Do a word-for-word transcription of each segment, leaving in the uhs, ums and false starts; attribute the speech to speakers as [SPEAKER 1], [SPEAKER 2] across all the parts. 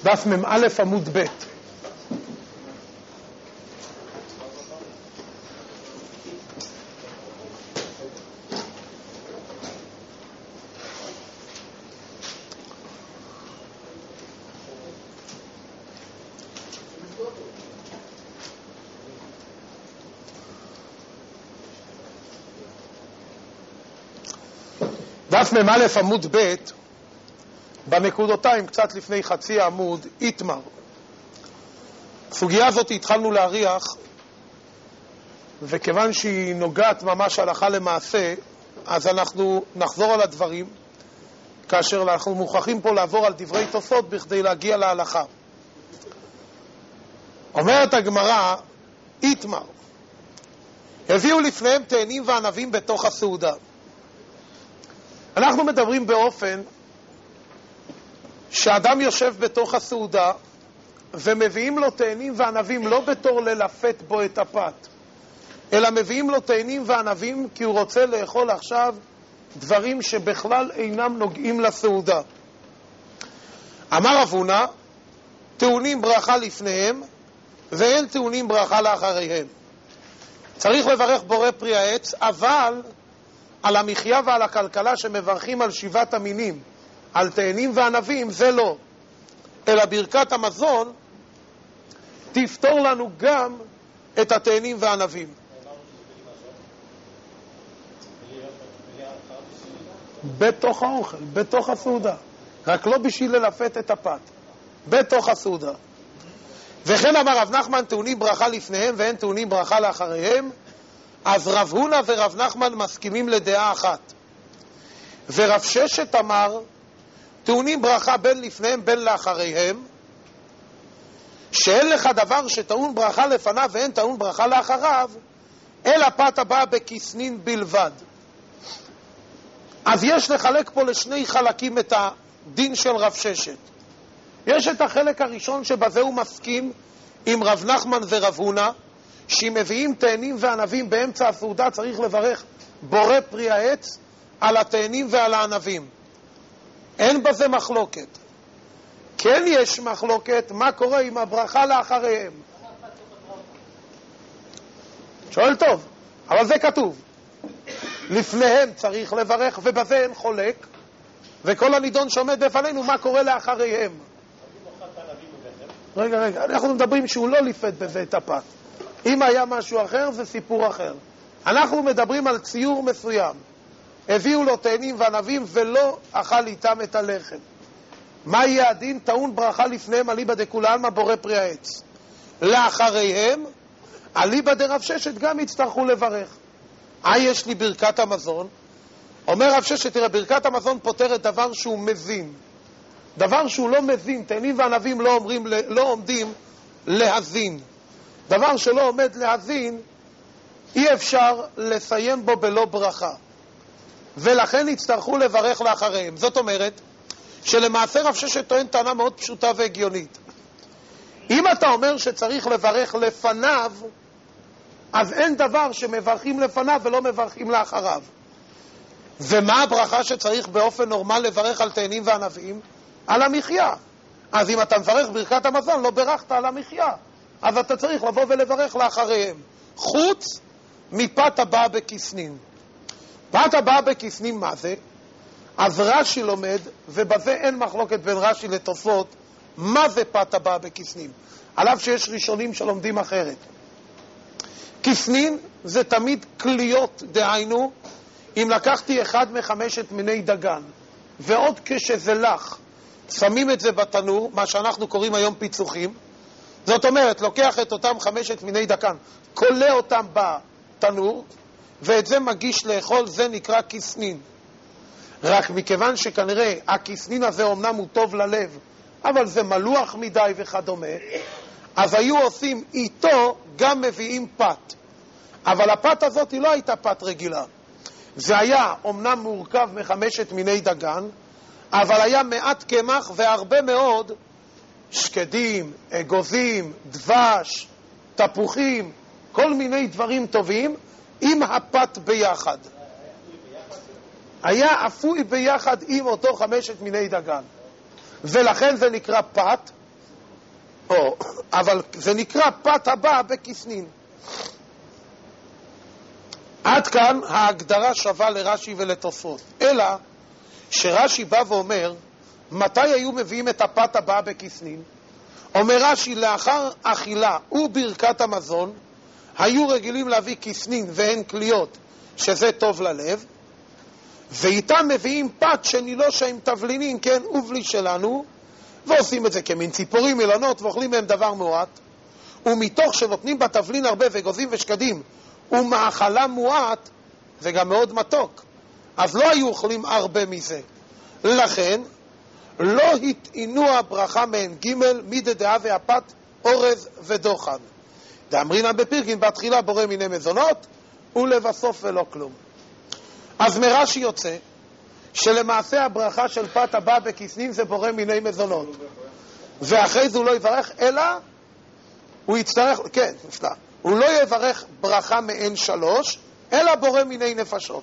[SPEAKER 1] דף מ"א עמוד ב'. דף מ"א עמוד ב', בנקודותיים קצת לפני חצי העמוד, איתמר. סוגיה הזאת התחלנו להריח, וכיוון שהיא נוגעת ממש הלכה למעשה, אז אנחנו נחזור על הדברים, כאשר אנחנו מוכרחים פה לעבור על דברי תוספות בכדי להגיע להלכה. אומרת הגמרא, איתמר, הביאו לפניהם תאנים וענבים בתוך הסעודה. אנחנו מדברים באופן שאדם יושב בתוך הסעודה ומביאים לו תאנים וענבים לא בתור ללפת בו את הפת, אלא מביאים לו תאנים וענבים כי הוא רוצה לאכול עכשיו דברים שבכלל אינם נוגעים לסעודה. אמר רב הונא, טעונים ברכה לפניהם ואין טעונים ברכה לאחריהם. צריך לברך בורא פרי העץ, אבל על המחיה ועל הכלכלה שמברכים על שבעת המינים, על תאנים וענבים, זה לא. אלא ברכת המזון תפתור לנו גם את התאנים והענבים. בתוך האוכל, בתוך הסעודה. רק לא בשביל ללפת את הפת. בתוך הסעודה. וכן אמר רב נחמן, טעונים ברכה לפניהם ואין טעונים ברכה לאחריהם. אז רב הונא ורב נחמן מסכימים לדעה אחת. ורב ששת אמר, טעונים ברכה בין לפניהם בין לאחריהם, שאין לך דבר שטעון ברכה לפניו ואין טעון ברכה לאחריו, אלא פת הבאה בכסנין בלבד. אז יש לחלק פה לשני חלקים את הדין של רב ששת. יש את החלק הראשון שבזה הוא מסכים עם רב נחמן ורב הונא, שאם מביאים תאנים וענבים באמצע הסעודה צריך לברך בורא פרי העץ על התאנים ועל הענבים. אין בזה מחלוקת. כן יש מחלוקת מה קורה עם הברכה לאחריהם. שואל טוב, אבל זה כתוב. לפניהם צריך לברך ובזה אין חולק, וכל הנידון שעומד בפנינו מה קורה לאחריהם. רגע, רגע, אנחנו מדברים שהוא לא ליפת בזה את הפת. אם היה משהו אחר זה סיפור אחר. אנחנו מדברים על ציור מסוים. הביאו לו תאנים וענבים ולא אכל איתם את הלחם. מה יהיה הדין? טעון ברכה לפניהם אליבא דכולי עלמא בורא פרי העץ. לאחריהם אליבא דרב ששת גם יצטרכו לברך. אה, יש לי ברכת המזון. אומר רב ששת, תראה, ברכת המזון פותרת דבר שהוא מזין. דבר שהוא לא מזין, תאנים וענבים לא, אומרים, לא עומדים להזין. דבר שלא עומד להזין, אי אפשר לסיים בו בלא ברכה. ולכן יצטרכו לברך לאחריהם. זאת אומרת, שלמעשה רב ששת טוען טענה מאוד פשוטה והגיונית. אם אתה אומר שצריך לברך לפניו, אז אין דבר שמברכים לפניו ולא מברכים לאחריו. ומה הברכה שצריך באופן נורמל לברך על תאנים וענבים? על המחיה. אז אם אתה מברך ברכת המזון, לא ברכת על המחיה. אז אתה צריך לבוא ולברך לאחריהם. חוץ מפת הבאה בכסנין. פת הבאה בכסנין מה זה? אז רש"י לומד, ובזה אין מחלוקת בין רש"י לתוספות, מה זה פת הבאה בכסנין? עליו שיש ראשונים שלומדים אחרת. כסנין זה תמיד כליות, דהיינו, אם לקחתי אחד מחמשת מיני דגן, ועוד כשזה לך, שמים את זה בתנור, מה שאנחנו קוראים היום פיצוחים, זאת אומרת, לוקח את אותם חמשת מיני דגן, קולה אותם בתנור, ואת זה מגיש לאכול, זה נקרא כסנין. רק מכיוון שכנראה הכסנין הזה אומנם הוא טוב ללב, אבל זה מלוח מדי וכדומה, אז היו עושים איתו גם מביאים פת. אבל הפת הזאת היא לא הייתה פת רגילה. זה היה אומנם מורכב מחמשת מיני דגן, אבל היה מעט קמח והרבה מאוד שקדים, אגוזים, דבש, תפוחים, כל מיני דברים טובים עם הפת ביחד. היה אפוי ביחד עם אותו חמשת מיני דגן. ולכן זה נקרא פת, או, אבל זה נקרא פת הבא בכסנין. עד כאן ההגדרה שווה לרש"י ולתוספות. אלא שרש"י בא ואומר, מתי היו מביאים את הפת הבאה בכסנין? אומר רש"י, לאחר אכילה וברכת המזון, היו רגילים להביא כסנין והן כליות, שזה טוב ללב, ואיתם מביאים פת שנילושה עם תבלינין, כן, ובלי שלנו, ועושים את זה כמין ציפורים, אילנות, ואוכלים מהם דבר מועט, ומתוך שנותנים בתבלין הרבה וגוזים ושקדים, ומאכלה מועט, זה גם מאוד מתוק, אז לא היו אוכלים הרבה מזה. לכן, לא התעינו הברכה מהן ג' מידי דעה והפת אורז ודוחן. דאמרינן בפרקין, בתחילה בורא מיני מזונות, ולבסוף ולא כלום. אז מרש"י יוצא, שלמעשה הברכה של פת הבא בכסנין זה בורא מיני מזונות. ואחרי זה הוא לא יברך, אלא הוא יצטרך, כן, נפלא, הוא לא יברך ברכה מעין שלוש, אלא בורא מיני נפשות.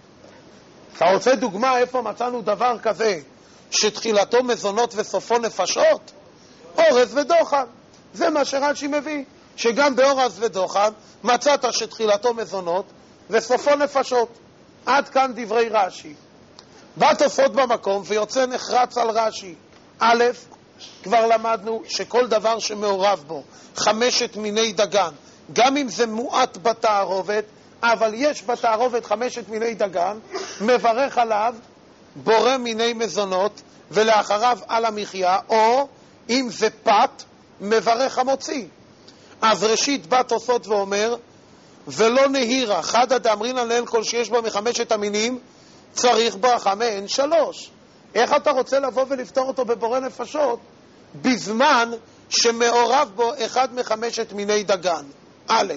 [SPEAKER 1] אתה רוצה דוגמה איפה מצאנו דבר כזה, שתחילתו מזונות וסופו נפשות? אורז ודוחן. זה מה שרש"י מביא, שגם באורז ודוחן מצאת שתחילתו מזונות וסופו נפשות. עד כאן דברי רש"י. בא תוספות במקום ויוצא נחרץ על רש"י. א', כבר למדנו שכל דבר שמעורב בו חמשת מיני דגן, גם אם זה מועט בתערובת, אבל יש בתערובת חמשת מיני דגן, מברך עליו בורא מיני מזונות, ולאחריו על המחיה, או אם זה פת, מברך המוציא. אז ראשית בא תוספות ואומר, ולא נהירה, חדא דאמרינן לאל כל שיש בה מחמשת המינים, צריך ברכה מעין שלוש. איך אתה רוצה לבוא ולפתור אותו בבורא נפשות, בזמן שמעורב בו אחד מחמשת מיני דגן? א',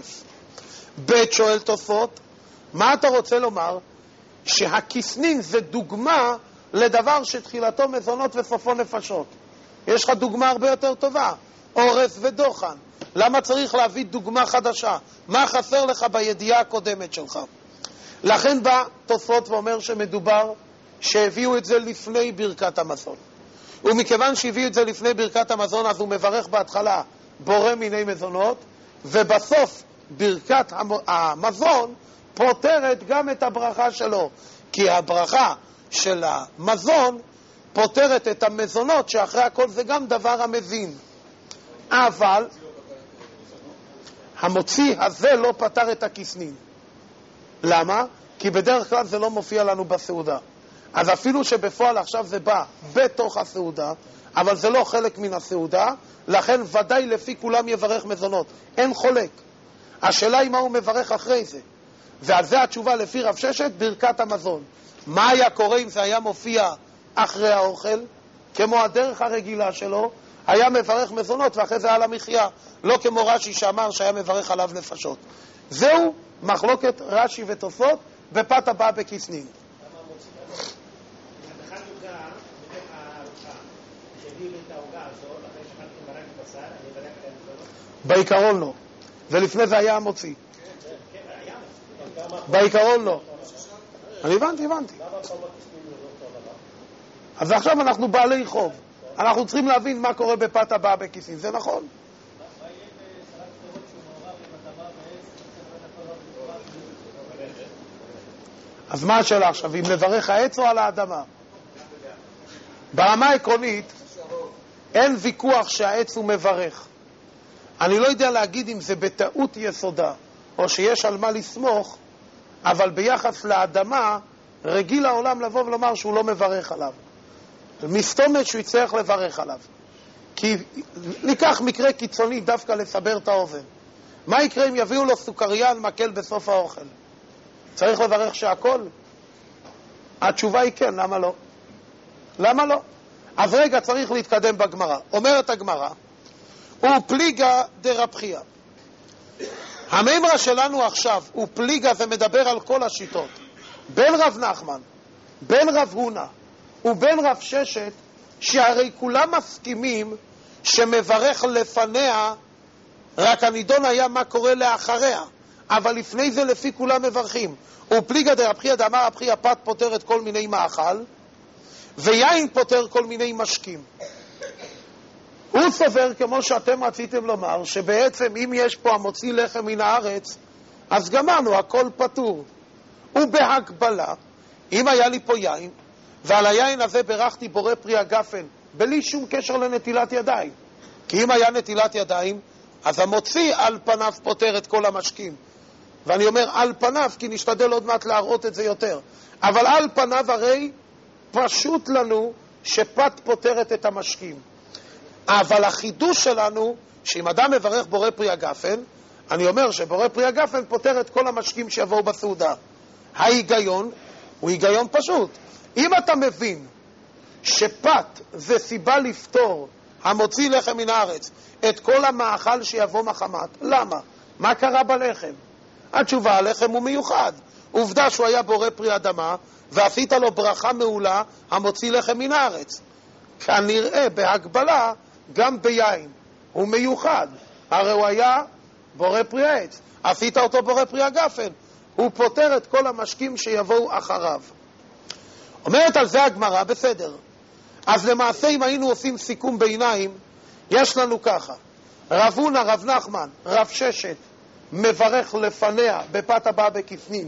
[SPEAKER 1] ב', שואל תוספות, מה אתה רוצה לומר? שהכסנין זה דוגמה לדבר שתחילתו מזונות וסופו נפשות. יש לך דוגמה הרבה יותר טובה, אורז ודוחן. למה צריך להביא דוגמה חדשה? מה חסר לך בידיעה הקודמת שלך? לכן בא תוספות ואומר שמדובר שהביאו את זה לפני ברכת המזון. ומכיוון שהביאו את זה לפני ברכת המזון, אז הוא מברך בהתחלה בורא מיני מזונות, ובסוף ברכת המזון פותרת גם את הברכה שלו, כי הברכה של המזון פותרת את המזונות, שאחרי הכל זה גם דבר המזין. אבל המוציא הזה לא פתר את הכסנין. למה? כי בדרך כלל זה לא מופיע לנו בסעודה. אז אפילו שבפועל עכשיו זה בא בתוך הסעודה, אבל זה לא חלק מן הסעודה, לכן ודאי לפי כולם יברך מזונות. אין חולק. השאלה היא מה הוא מברך אחרי זה. ועל זה התשובה לפי רב ששת, ברכת המזון. מה היה קורה אם זה היה מופיע אחרי האוכל? כמו הדרך הרגילה שלו, היה מברך מזונות ואחרי זה על המחיה. לא כמו רש"י שאמר שהיה מברך עליו נפשות. זהו מחלוקת רש"י ותוספות בפת הבאה בכסנין. בעיקרון לא. ולפני זה היה המוציא. בעיקרון לא. אני הבנתי, הבנתי. אז עכשיו אנחנו בעלי חוב. אנחנו צריכים להבין מה קורה בפת הבאה בכסנין. זה נכון. אז מה השאלה עכשיו? אם מברך העץ או על האדמה? ברמה העקרונית אין ויכוח שהעץ הוא מברך. אני לא יודע להגיד אם זה בטעות יסודה או שיש על מה לסמוך, אבל ביחס לאדמה רגיל העולם לבוא ולומר שהוא לא מברך עליו. מסתומת שהוא יצטרך לברך עליו. כי ניקח מקרה קיצוני דווקא לסבר את האוזן. מה יקרה אם יביאו לו סוכריה על מקל בסוף האוכל? צריך לברך שהכל? התשובה היא כן, למה לא? למה לא? אז רגע צריך להתקדם בגמרא. אומרת הגמרא, ופליגה דרבחיה. הממרה שלנו עכשיו, ופליגה זה מדבר על כל השיטות. בין רב נחמן, בין רב הונא ובין רב ששת, שהרי כולם מסכימים שמברך לפניה, רק הנידון היה מה קורה לאחריה. אבל לפני זה לפי כולם מברכים. ופליגה דרבחיה דאמר רבחיה, פת פותרת כל מיני מאכל, ויין פותר כל מיני משקים. הוא סובר, כמו שאתם רציתם לומר, שבעצם אם יש פה המוציא לחם מן הארץ, אז גמרנו, הכל פטור. ובהגבלה, אם היה לי פה יין, ועל היין הזה ברכתי בורא פרי הגפן, בלי שום קשר לנטילת ידיים. כי אם היה נטילת ידיים, אז המוציא על פניו פותר את כל המשקים. ואני אומר על פניו, כי נשתדל עוד מעט להראות את זה יותר. אבל על פניו הרי פשוט לנו שפת פותרת את המשקים. אבל החידוש שלנו, שאם אדם מברך בורא פרי הגפן, אני אומר שבורא פרי הגפן פותר את כל המשקים שיבואו בסעודה. ההיגיון הוא היגיון פשוט. אם אתה מבין שפת זה סיבה לפתור המוציא לחם מן הארץ את כל המאכל שיבוא מחמת, למה? מה קרה בלחם? התשובה, הלחם הוא מיוחד. עובדה שהוא היה בורא פרי אדמה, ועשית לו ברכה מעולה המוציא לחם מן הארץ. כנראה בהגבלה גם ביין. הוא מיוחד. הרי הוא היה בורא פרי העץ. עשית אותו בורא פרי הגפן. הוא פותר את כל המשקים שיבואו אחריו. אומרת על זה הגמרא, בסדר. אז למעשה אם היינו עושים סיכום ביניים, יש לנו ככה. רב הונא, רב נחמן, רב ששת, מברך לפניה בפת הבאה בכפנים.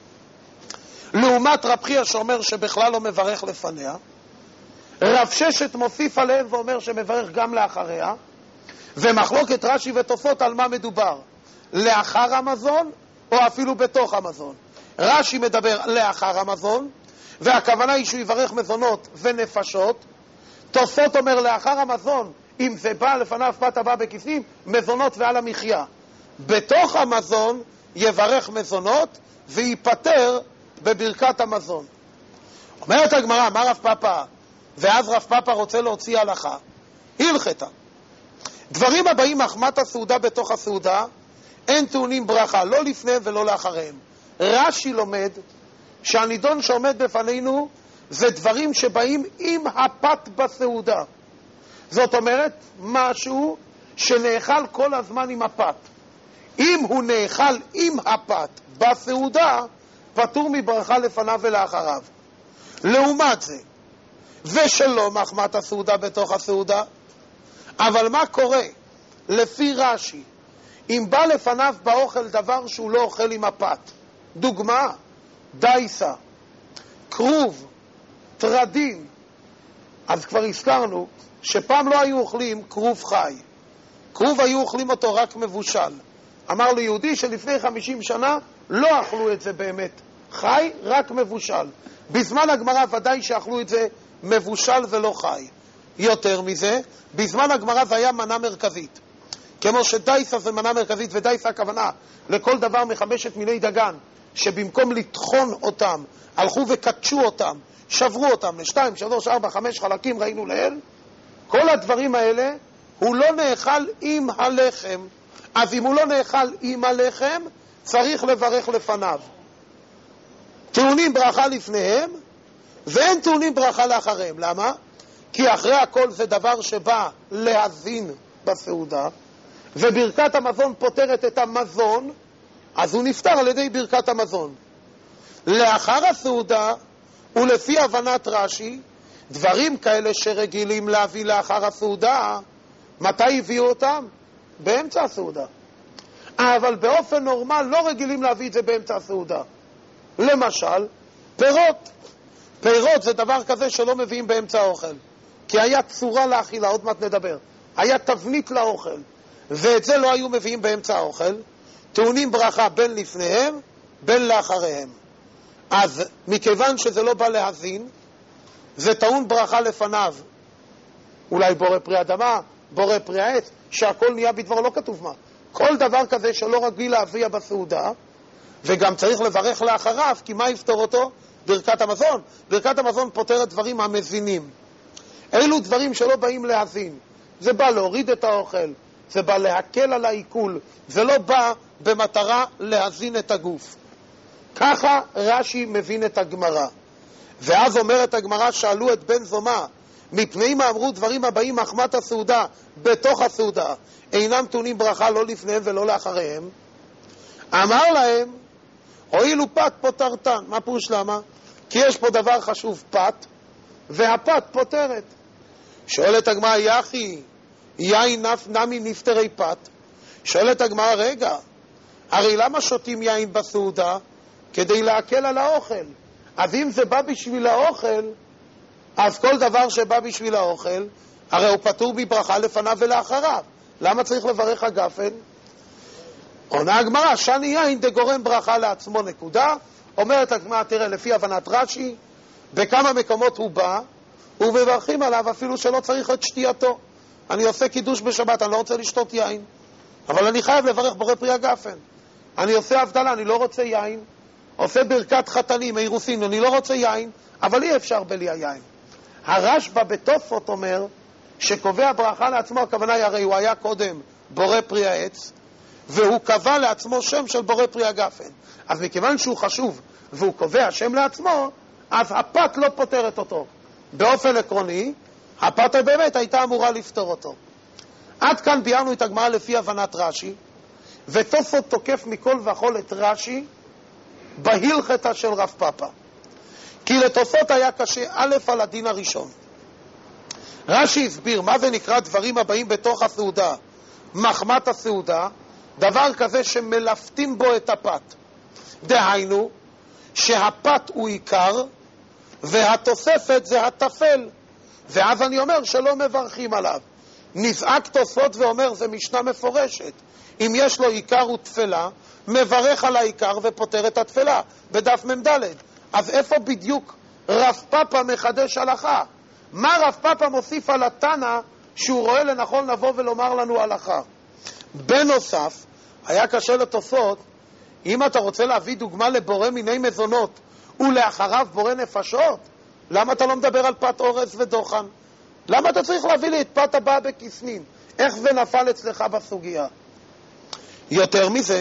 [SPEAKER 1] לעומת רב חייא שאומר שבכלל לא מברך לפניה. רב ששת מוסיף עליהם ואומר שמברך גם לאחריה. ומחלוקת רש"י ותוספות על מה מדובר. לאחר המזון או אפילו בתוך המזון. רש"י מדבר לאחר המזון, והכוונה היא שהוא יברך מזונות ונפשות. תוספות אומר לאחר המזון, אם זה בא לפניו פת הבאה בכיסים, מזונות ועל המחיה. בתוך המזון יברך מזונות ויפטר בברכת המזון. אומרת הגמרא, מה רב פאפא? ואז רב פאפא רוצה להוציא הלכה. הלכתה. דברים הבאים מחמת הסעודה בתוך הסעודה, אין טעונים ברכה, לא לפניהם ולא לאחריהם. רש"י לומד שהנידון שעומד בפנינו זה דברים שבאים עם הפת בסעודה. זאת אומרת, משהו שנאכל כל הזמן עם הפת. אם הוא נאכל עם הפת בסעודה, פטור מברכה לפניו ולאחריו. לעומת זה, ושלא מחמת הסעודה בתוך הסעודה, אבל מה קורה? לפי רש"י, אם בא לפניו באוכל דבר שהוא לא אוכל עם הפת, דוגמה, דייסה, כרוב, טרדים, אז כבר הזכרנו שפעם לא היו אוכלים כרוב חי. כרוב היו אוכלים אותו רק מבושל. אמר ליהודי שלפני חמישים שנה לא אכלו את זה באמת חי, רק מבושל. בזמן הגמרא ודאי שאכלו את זה מבושל ולא חי. יותר מזה, בזמן הגמרא זה היה מנה מרכזית. כמו שדייסה זה מנה מרכזית, ודייסה הכוונה לכל דבר מחמשת מיני דגן, שבמקום לטחון אותם, הלכו וקטשו אותם, שברו אותם לשתיים, שלוש, ארבע, חמש חלקים, ראינו לאל. כל הדברים האלה, הוא לא נאכל עם הלחם. אז אם הוא לא נאכל עם הלחם, צריך לברך לפניו. טעונים ברכה לפניהם, ואין טעונים ברכה לאחריהם. למה? כי אחרי הכל זה דבר שבא להזין בסעודה, וברכת המזון פותרת את המזון, אז הוא נפטר על ידי ברכת המזון. לאחר הסעודה, ולפי הבנת רש"י, דברים כאלה שרגילים להביא לאחר הסעודה, מתי הביאו אותם? באמצע הסעודה. אבל באופן נורמל לא רגילים להביא את זה באמצע הסעודה. למשל, פירות. פירות זה דבר כזה שלא מביאים באמצע האוכל. כי היה צורה לאכילה, עוד מעט נדבר. היה תבנית לאוכל. ואת זה לא היו מביאים באמצע האוכל. טעונים ברכה בין לפניהם, בין לאחריהם. אז מכיוון שזה לא בא להזין, זה טעון ברכה לפניו. אולי בורא פרי אדמה, בורא פרי העץ, שהכל נהיה בדבר, לא כתוב מה. כל דבר כזה שלא רגיל להביא בסעודה, וגם צריך לברך לאחריו, כי מה יפתור אותו? ברכת המזון. ברכת המזון פותרת דברים המזינים. אלו דברים שלא באים להזין. זה בא להוריד את האוכל, זה בא להקל על העיכול, זה לא בא במטרה להזין את הגוף. ככה רש"י מבין את הגמרא. ואז אומרת הגמרא, שאלו את בן זומא, מפני מה אמרו דברים הבאים מחמת הסעודה בתוך הסעודה, אינם טעונים ברכה לא לפניהם ולא לאחריהם? אמר להם, הואילו פת פותרתן. מה פירוש למה? כי יש פה דבר חשוב, פת, והפת פותרת. שואלת הגמרא, יחי, יין נמי נפטרי פת. שואלת הגמרא, רגע, הרי למה שותים יין בסעודה? כדי להקל על האוכל. אז אם זה בא בשביל האוכל, אז כל דבר שבא בשביל האוכל, הרי הוא פטור מברכה לפניו ולאחריו. למה צריך לברך הגפן? עונה הגמרא, שני יין דגורם ברכה לעצמו, נקודה. אומרת הגמרא, תראה, לפי הבנת רש"י, בכמה מקומות הוא בא, ומברכים עליו אפילו שלא צריך את שתייתו. אני עושה קידוש בשבת, אני לא רוצה לשתות יין, אבל אני חייב לברך בורא פרי הגפן. אני עושה הבדלה, אני לא רוצה יין, עושה ברכת חתנים, אירוסין, אני לא רוצה יין, אבל אי אפשר בלי היין. הרשב"א בתוספות אומר שקובע ברכה לעצמו, הכוונה היא, הרי הוא היה קודם בורא פרי העץ, והוא קבע לעצמו שם של בורא פרי הגפן. אז מכיוון שהוא חשוב והוא קובע שם לעצמו, אז הפת לא פותרת אותו. באופן עקרוני, הפת באמת הייתה אמורה לפתור אותו. עד כאן ביארנו את הגמרא לפי הבנת רש"י, ותוספות תוקף מכל וכל את רש"י בהלכתה של רב פאפא. כי לתוספות היה קשה א' על הדין הראשון. רש"י הסביר מה זה נקרא דברים הבאים בתוך הסעודה, מחמת הסעודה, דבר כזה שמלפתים בו את הפת. דהיינו, שהפת הוא עיקר, והתוספת זה התפל. ואז אני אומר שלא מברכים עליו. נזעק תוספות ואומר, זה משנה מפורשת. אם יש לו עיקר ותפלה, מברך על העיקר ופותר את התפלה, בדף ממד'. אז איפה בדיוק רב פאפא מחדש הלכה? מה רב פאפא מוסיף על התנא שהוא רואה לנכון לבוא ולומר לנו הלכה? בנוסף, היה קשה לתוספות, אם אתה רוצה להביא דוגמה לבורא מיני מזונות ולאחריו בורא נפשות, למה אתה לא מדבר על פת אורז ודוחן? למה אתה צריך להביא לי את פת הבאה בכסנין? איך זה נפל אצלך בסוגיה? יותר מזה,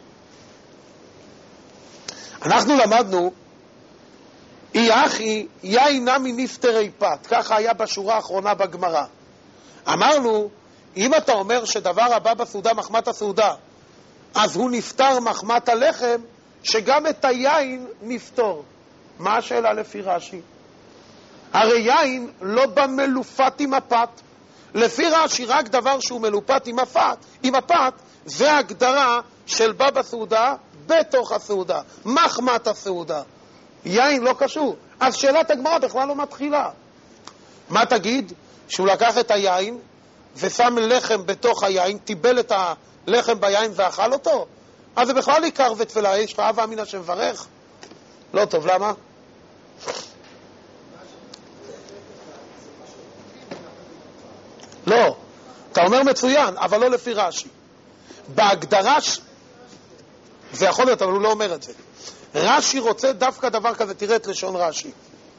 [SPEAKER 1] אנחנו למדנו, אי אחי יין נמי נפטרי פת, ככה היה בשורה האחרונה בגמרא. אמרנו, אם אתה אומר שדבר הבא בסעודה מחמת הסעודה, אז הוא נפטר מחמת הלחם, שגם את היין נפטור. מה השאלה לפי רש"י? הרי יין לא בא מלופת עם הפת. לפי רש"י רק דבר שהוא מלופת עם הפת, עם הפת, זה הגדרה של בא בסעודה בתוך הסעודה, מחמת הסעודה. יין לא קשור. אז שאלת הגמרא בכלל לא מתחילה. מה תגיד? שהוא לקח את היין ושם לחם בתוך היין, טיבל את הלחם ביין ואכל אותו? אז זה בכלל עיקר ותפלה. יש לך אבא אמינא שמברך? לא טוב, למה? לא, אתה אומר מצוין, אבל לא לפי רש"י. בהגדרה, ש... זה יכול להיות, אבל הוא לא אומר את זה. רש"י רוצה דווקא דבר כזה, תראה את לשון רש"י.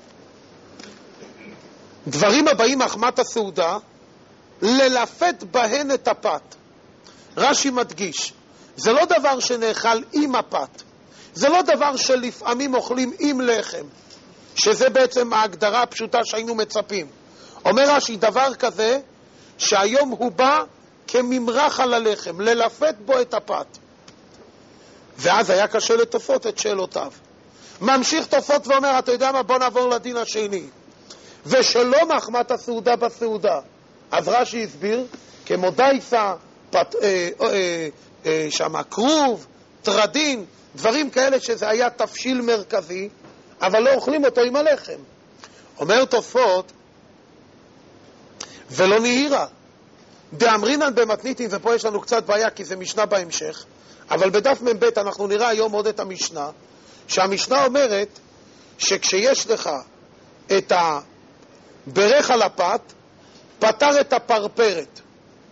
[SPEAKER 1] דברים הבאים מחמת הסעודה, ללפת בהן את הפת. רש"י מדגיש, זה לא דבר שנאכל עם הפת, זה לא דבר שלפעמים אוכלים עם לחם, שזה בעצם ההגדרה הפשוטה שהיינו מצפים. אומר רש"י, דבר כזה שהיום הוא בא כממרח על הלחם, ללפת בו את הפת. ואז היה קשה לתופות את שאלותיו. ממשיך תופות ואומר, אתה יודע מה, בוא נעבור לדין השני. ושלא מחמת הסעודה בסעודה. אז רש"י הסביר, כמו דייסה, פת, אה, אה, אה, שמה כרוב, טרדין, דברים כאלה שזה היה תפשיל מרכזי, אבל לא אוכלים אותו עם הלחם. אומר תופות, ולא נהירה. דאמרינן במתניתין, ופה יש לנו קצת בעיה כי זה משנה בהמשך, אבל בדף מ"ב אנחנו נראה היום עוד את המשנה, שהמשנה אומרת שכשיש לך את הברך על הפת, פתר את הפרפרת.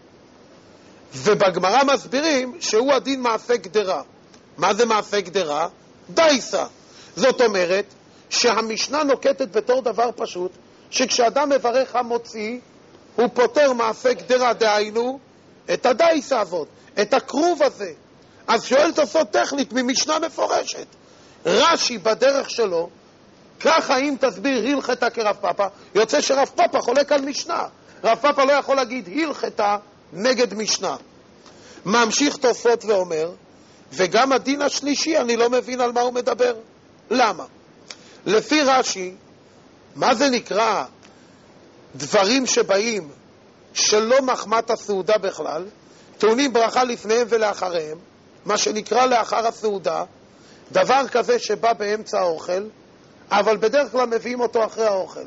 [SPEAKER 1] ובגמרא מסבירים שהוא הדין מעשה גדרה. מה זה מעשה גדרה? דייסה. זאת אומרת שהמשנה נוקטת בתור דבר פשוט, שכשאדם מברך המוציא, הוא פותר מעשה גדרה, דהיינו את הדייסה הזאת, את הקרוב הזה. אז שואל תוספות טכנית ממשנה מפורשת. רש"י בדרך שלו, ככה אם תסביר הלכתה כרב פאפא, יוצא שרב פאפא חולק על משנה. רב פאפא לא יכול להגיד הלכתה נגד משנה. ממשיך תוספות ואומר, וגם הדין השלישי אני לא מבין על מה הוא מדבר. למה? לפי רש"י, מה זה נקרא דברים שבאים שלא מחמת הסעודה בכלל, טעונים ברכה לפניהם ולאחריהם, מה שנקרא לאחר הסעודה, דבר כזה שבא באמצע האוכל, אבל בדרך כלל מביאים אותו אחרי האוכל.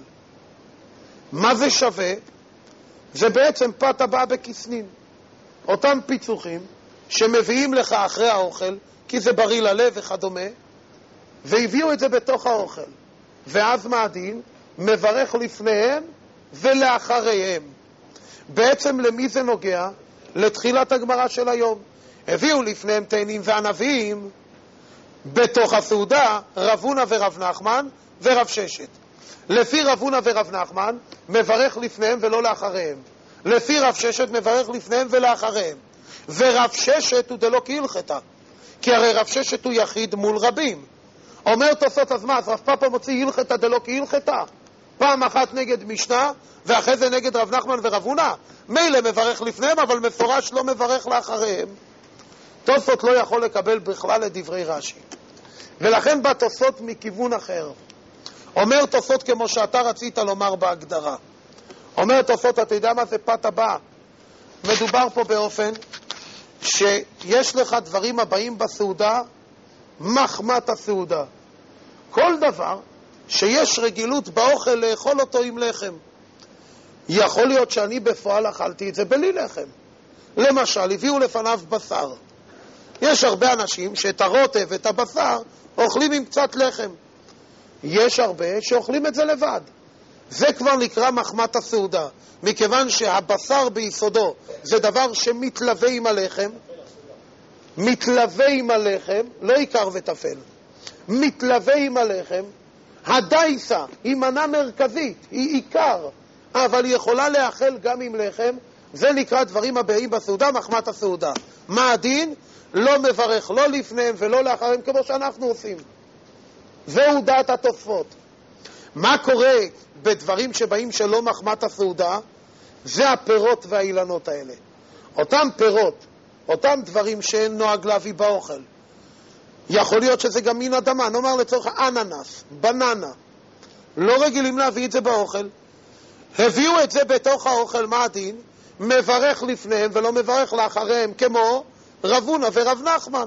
[SPEAKER 1] מה זה שווה? זה בעצם פת הבאה בכסנין. אותם פיצוחים שמביאים לך אחרי האוכל, כי זה בריא ללב וכדומה, והביאו את זה בתוך האוכל. ואז מה הדין? מברך לפניהם ולאחריהם. בעצם למי זה נוגע? לתחילת הגמרא של היום. הביאו לפניהם תאנים וענבים, בתוך הסעודה רב הונא ורב נחמן ורב ששת. לפי רב הונא ורב נחמן מברך לפניהם ולא לאחריהם. לפי רב ששת מברך לפניהם ולאחריהם. ורב ששת הוא דלא כהלכתא, כי הרי רב ששת הוא יחיד מול רבים. אומר תוספות, אז מה, אז רב פאפא מוציא הלכתא דלא כהלכתא? פעם אחת נגד משנה ואחרי זה נגד רב נחמן ורב הונא. מילא מברך לפניהם, אבל מפורש לא מברך לאחריהם. תוספות לא יכול לקבל בכלל את דברי רש"י, ולכן בא תוספות מכיוון אחר. אומר תוספות כמו שאתה רצית לומר בהגדרה. אומר תוספות, אתה יודע מה זה פת הבאה? מדובר פה באופן שיש לך דברים הבאים בסעודה, מחמת הסעודה. כל דבר שיש רגילות באוכל לאכול אותו עם לחם. יכול להיות שאני בפועל אכלתי את זה בלי לחם. למשל, הביאו לפניו בשר. יש הרבה אנשים שאת הרוטב ואת הבשר אוכלים עם קצת לחם. יש הרבה שאוכלים את זה לבד. זה כבר נקרא מחמת הסעודה, מכיוון שהבשר ביסודו זה דבר שמתלווה עם הלחם. מתלווה עם הלחם, לא עיקר וטפל, מתלווה עם הלחם. הדייסה היא מנה מרכזית, היא עיקר, אבל היא יכולה לאכל גם עם לחם. זה נקרא דברים הבאים בסעודה, מחמת הסעודה. מה הדין? לא מברך לא לפניהם ולא לאחריהם, כמו שאנחנו עושים. זהו דעת התוספות. מה קורה בדברים שבאים שלא מחמת הסעודה? זה הפירות והאילנות האלה. אותם פירות, אותם דברים שאין נוהג להביא באוכל. יכול להיות שזה גם מין אדמה, נאמר לצורך אננס, בננה. לא רגילים להביא את זה באוכל. הביאו את זה בתוך האוכל, מה הדין? מברך לפניהם ולא מברך לאחריהם, כמו רב הונא ורב נחמן.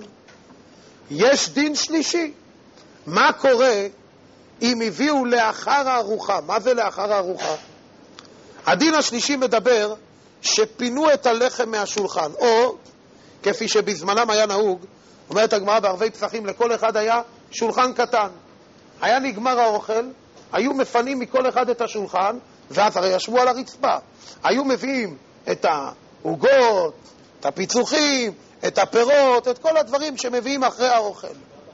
[SPEAKER 1] יש דין שלישי. מה קורה אם הביאו לאחר הארוחה? מה זה לאחר הארוחה? הדין השלישי מדבר שפינו את הלחם מהשולחן, או כפי שבזמנם היה נהוג, אומרת הגמרא בערבי פסחים, לכל אחד היה שולחן קטן. היה נגמר האוכל, היו מפנים מכל אחד את השולחן, ואז הרי ישבו על הרצפה. היו מביאים את העוגות, את הפיצוחים, את הפירות, את כל הדברים שמביאים אחרי האוכל.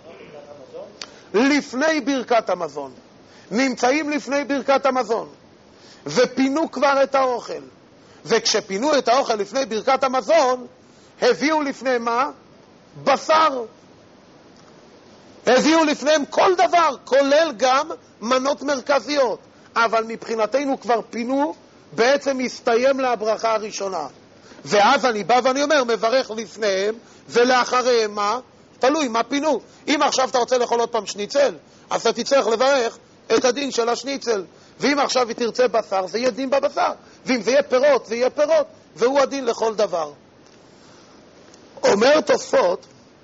[SPEAKER 1] לפני ברכת המזון. נמצאים לפני ברכת המזון. ופינו כבר את האוכל. וכשפינו את האוכל לפני ברכת המזון, הביאו לפניהם מה? בשר. הביאו לפניהם כל דבר, כולל גם מנות מרכזיות. אבל מבחינתנו כבר פינו, בעצם הסתיים לה הברכה הראשונה. ואז אני בא ואני אומר, מברך לפניהם ולאחריהם מה? תלוי מה פינו. אם עכשיו אתה רוצה לאכול עוד פעם שניצל, אז אתה תצטרך לברך את הדין של השניצל. ואם עכשיו תרצה בשר, זה יהיה דין בבשר. ואם זה יהיה פירות, זה יהיה פירות. והוא הדין לכל דבר. אומר תוספות,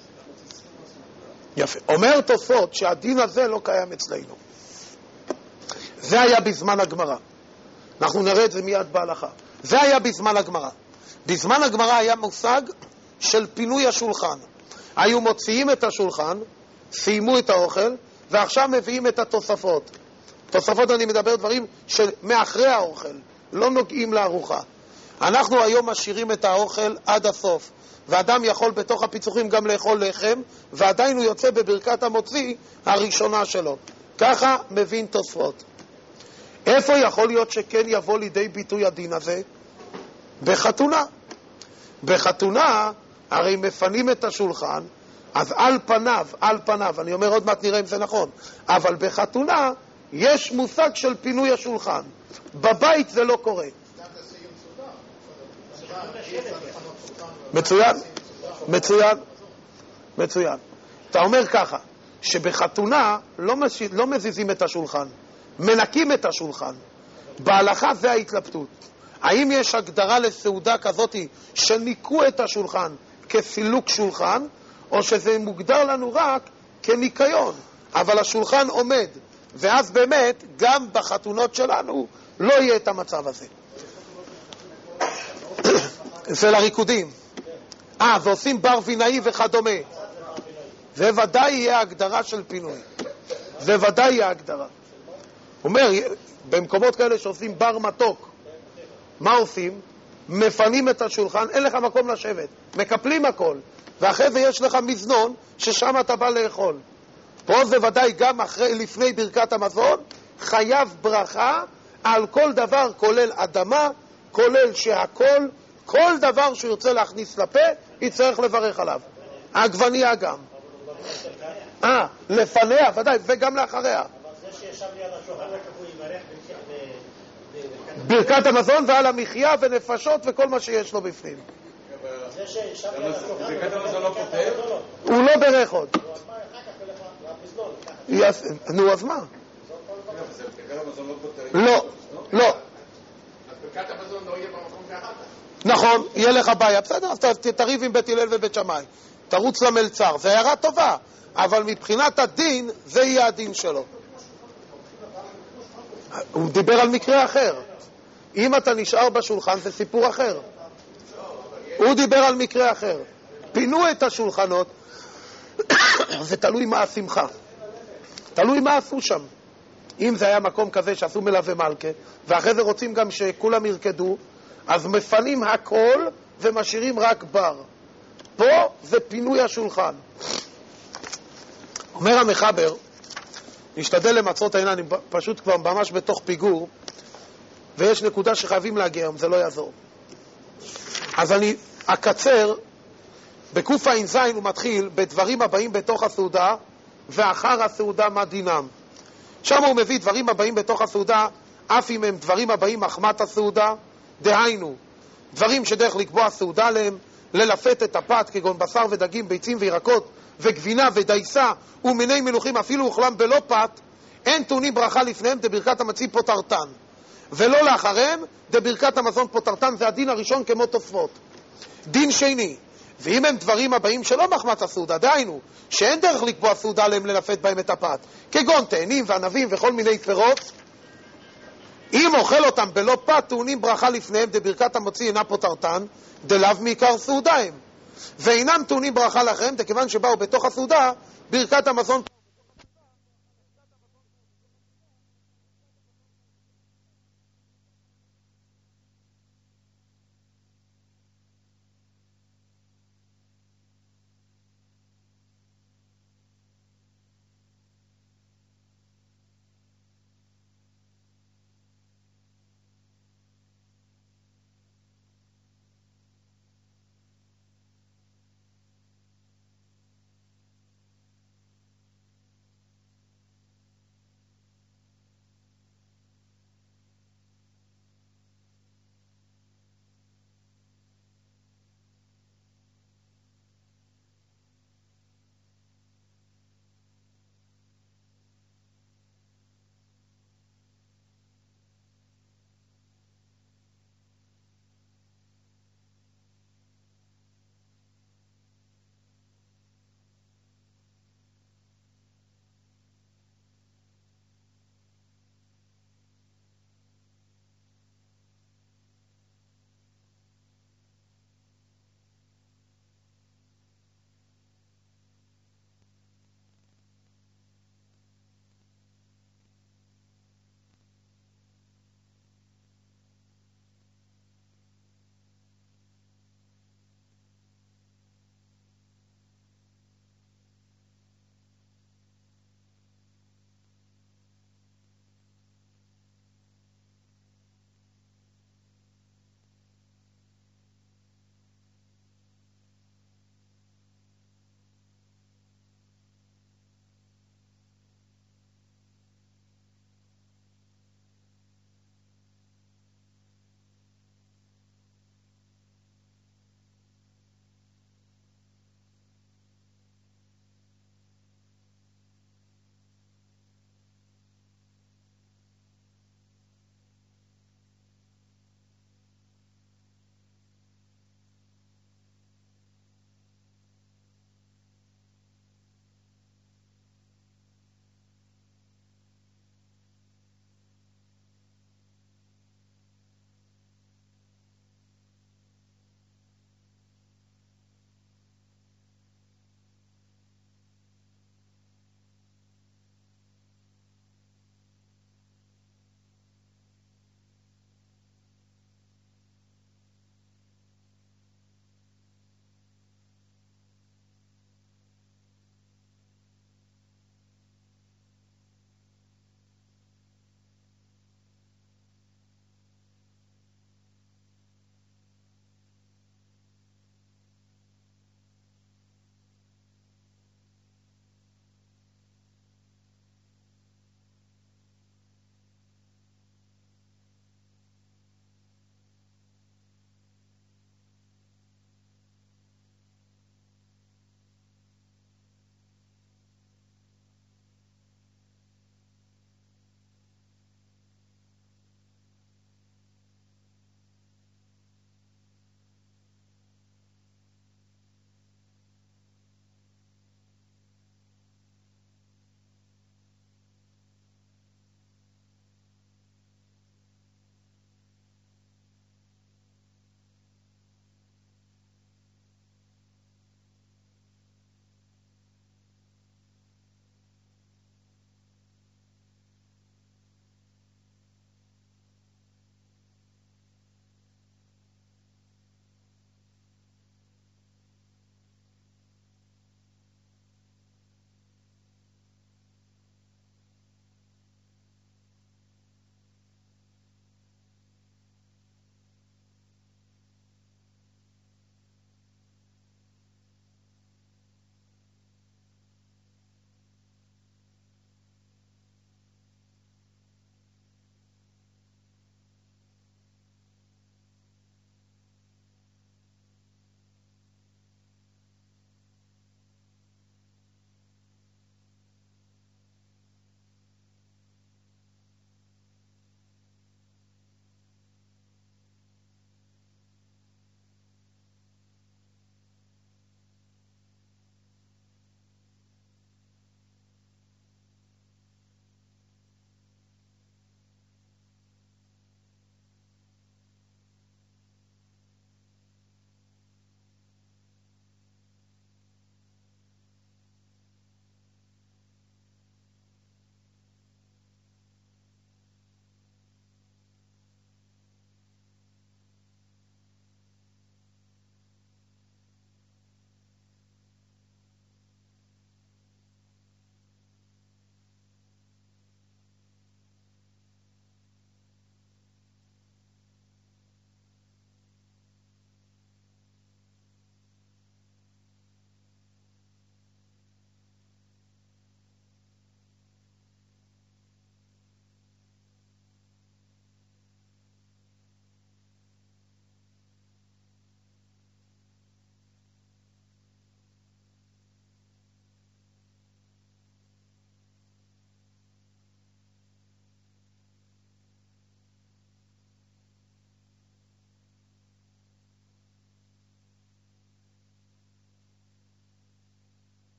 [SPEAKER 1] יפה, אומר תוספות שהדין הזה לא קיים אצלנו. זה היה בזמן הגמרא. אנחנו נראה את זה מיד בהלכה. זה היה בזמן הגמרא. בזמן הגמרא היה מושג של פינוי השולחן. היו מוציאים את השולחן, סיימו את האוכל, ועכשיו מביאים את התוספות. תוספות אני מדבר דברים של מאחרי האוכל, לא נוגעים לארוחה. אנחנו היום משאירים את האוכל עד הסוף, ואדם יכול בתוך הפיצוחים גם לאכול לחם, ועדיין הוא יוצא בברכת המוציא הראשונה שלו. ככה מבין תוספות. איפה יכול להיות שכן יבוא לידי ביטוי הדין הזה? בחתונה. בחתונה הרי מפנים את השולחן, אז על פניו, על פניו, אני אומר עוד מעט נראה אם זה נכון, אבל בחתונה יש מושג של פינוי השולחן. בבית זה לא קורה. מצוין, מצוין, מצוין. אתה אומר ככה, שבחתונה לא, מש... לא מזיזים את השולחן, מנקים את השולחן. בהלכה זה ההתלבטות. האם יש הגדרה לסעודה כזאת שניקו את השולחן כסילוק שולחן, או שזה מוגדר לנו רק כניקיון, אבל השולחן עומד, ואז באמת גם בחתונות שלנו לא יהיה את המצב הזה. זה לריקודים. אה, ועושים בר וינאי וכדומה. זה ודאי יהיה הגדרה של פינוי. זה ודאי יהיה הגדרה. אומר, במקומות כאלה שעושים בר מתוק, מה עושים? מפנים את השולחן, אין לך מקום לשבת, מקפלים הכל, ואחרי זה יש לך מזנון ששם אתה בא לאכול. פה זה ודאי גם אחרי, לפני ברכת המזון, חייב ברכה על כל דבר, כולל אדמה, כולל שהכל, כל דבר שהוא ירצה להכניס לפה, יצטרך לברך עליו. העגבנייה גם. אה, לפניה, ודאי, וגם לאחריה.
[SPEAKER 2] אבל זה שישב ליד השולחן רק הוא יברך
[SPEAKER 1] ברכת המזון ועל המחיה ונפשות וכל מה שיש לו בפנים.
[SPEAKER 2] זה שישב ליד השולחן...
[SPEAKER 3] ברכת המזון לא פותר?
[SPEAKER 1] הוא לא ברך עוד.
[SPEAKER 2] אז מה, אחר כך הולך למזנון.
[SPEAKER 1] נו, אז מה?
[SPEAKER 3] ברכת המזון לא פותר?
[SPEAKER 1] לא, לא.
[SPEAKER 3] אז ברכת המזון לא יהיה במקום שאחר כך.
[SPEAKER 1] נכון, יהיה לך בעיה. בסדר, אז תריב עם בית הלל ובית שמאי. תרוץ למלצר. זה הערה טובה, אבל מבחינת הדין, זה יהיה הדין שלו. הוא דיבר על מקרה אחר. אם אתה נשאר בשולחן, זה סיפור אחר. הוא דיבר על מקרה אחר. פינו את השולחנות, זה תלוי מה השמחה. תלוי מה עשו שם. אם זה היה מקום כזה שעשו מלווה מלכה, ואחרי זה רוצים גם שכולם ירקדו, אז מפנים הכל ומשאירים רק בר. פה זה פינוי השולחן. אומר המחבר, נשתדל למצות העניין, אני פשוט כבר ממש בתוך פיגור, ויש נקודה שחייבים להגיע היום, זה לא יעזור. אז אני אקצר, בקוף העין הוא מתחיל בדברים הבאים בתוך הסעודה, ואחר הסעודה מה דינם. שם הוא מביא דברים הבאים בתוך הסעודה, אף אם הם דברים הבאים מחמת הסעודה, דהיינו, דברים שדרך לקבוע סעודה להם, ללפת את הפת, כגון בשר ודגים, ביצים וירקות, וגבינה ודייסה, ומיני מלוכים, אפילו אוכלם בלא פת, אין טעונים ברכה לפניהם, דברכת המציא פוטרתן. ולא לאחריהם, דברכת המזון פוטרתן, זה הדין הראשון כמו תוספות. דין שני, ואם הם דברים הבאים שלא מחמת הסעודה, דהיינו, שאין דרך לקבוע סעודה להם ללפת בהם את הפת, כגון תאנים וענבים וכל מיני פירות, אם אוכל אותם בלא פת, טעונים ברכה לפניהם, דברכת המוציא אינה פוטרתן, דלאו מעיקר סעודה הם. ואינם טעונים ברכה לאחריהם, דכיוון שבאו בתוך הסעודה, ברכת המזון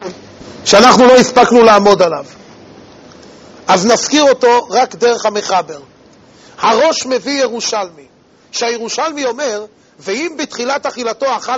[SPEAKER 1] שאנחנו לא הספקנו לעמוד עליו. אז נזכיר אותו רק דרך המחבר. הראש מביא ירושלמי, שהירושלמי אומר, ואם בתחילת אכילתו אכל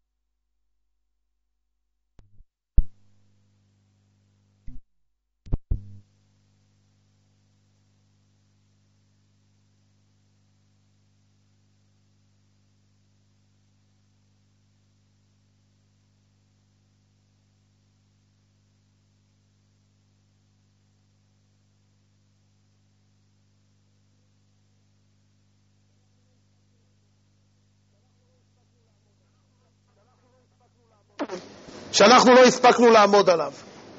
[SPEAKER 1] שאנחנו לא הספקנו לעמוד עליו.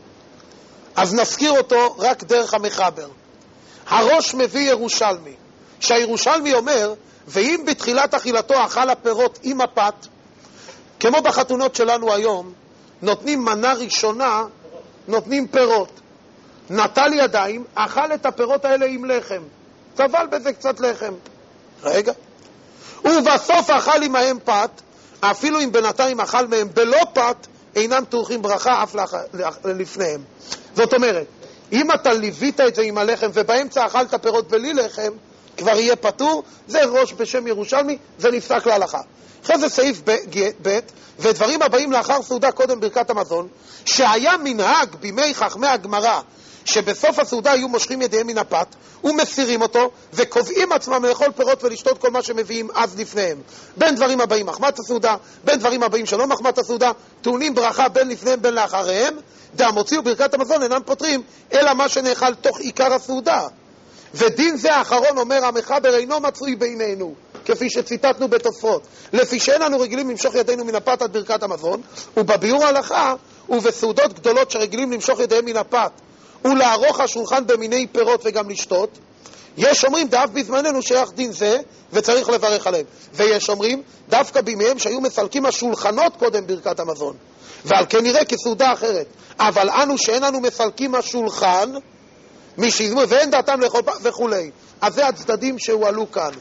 [SPEAKER 1] אז נזכיר אותו רק דרך המחבר. הראש מביא ירושלמי, שהירושלמי אומר, ואם בתחילת אכילתו אכל הפירות עם הפת, כמו בחתונות שלנו היום, נותנים מנה ראשונה, נותנים פירות. נטל ידיים, אכל את הפירות האלה עם לחם. טבל בזה קצת לחם. רגע. ובסוף אכל עמהם פת, אפילו אם בינתיים אכל מהם בלא פת, אינם תורכים ברכה אף לפניהם. זאת אומרת, אם אתה ליווית את זה עם הלחם ובאמצע אכלת פירות בלי לחם, כבר יהיה פטור. זה ראש בשם ירושלמי, זה נפסק להלכה. אחרי זה סעיף ב' ודברים הבאים לאחר סעודה קודם ברכת המזון, שהיה מנהג בימי חכמי הגמרא שבסוף הסעודה היו מושכים ידיהם מן הפת ומסירים אותו וקובעים עצמם לאכול פירות ולשתות כל מה שמביאים אז לפניהם. בין דברים הבאים מחמת הסעודה, בין דברים הבאים שלא מחמת הסעודה, טעונים ברכה בין לפניהם בין לאחריהם, דהמוציאו ברכת המזון אינם פותרים אלא מה שנאכל תוך עיקר הסעודה. ודין זה האחרון, אומר המחבר, אינו מצוי בינינו, כפי שציטטנו בתוספות, לפי שאין אנו רגילים למשוך ידינו מן הפת עד ברכת המזון, ובביאור ההלכה ובסעודות גדולות שרגילים למשוך ידיהם מן הפת ולערוך השולחן במיני פירות וגם לשתות, יש אומרים דאף בזמננו שייך דין זה וצריך לברך עליהם, ויש אומרים דווקא בימיהם שהיו מסלקים השולחנות קודם ברכת המזון, ועל כן נראה כסעודה אחרת. אבל אנו שאין אנו מסלקים השולחן משזמו ואין דעתם לאכול וכו'. אז זה הצדדים שהועלו כאן.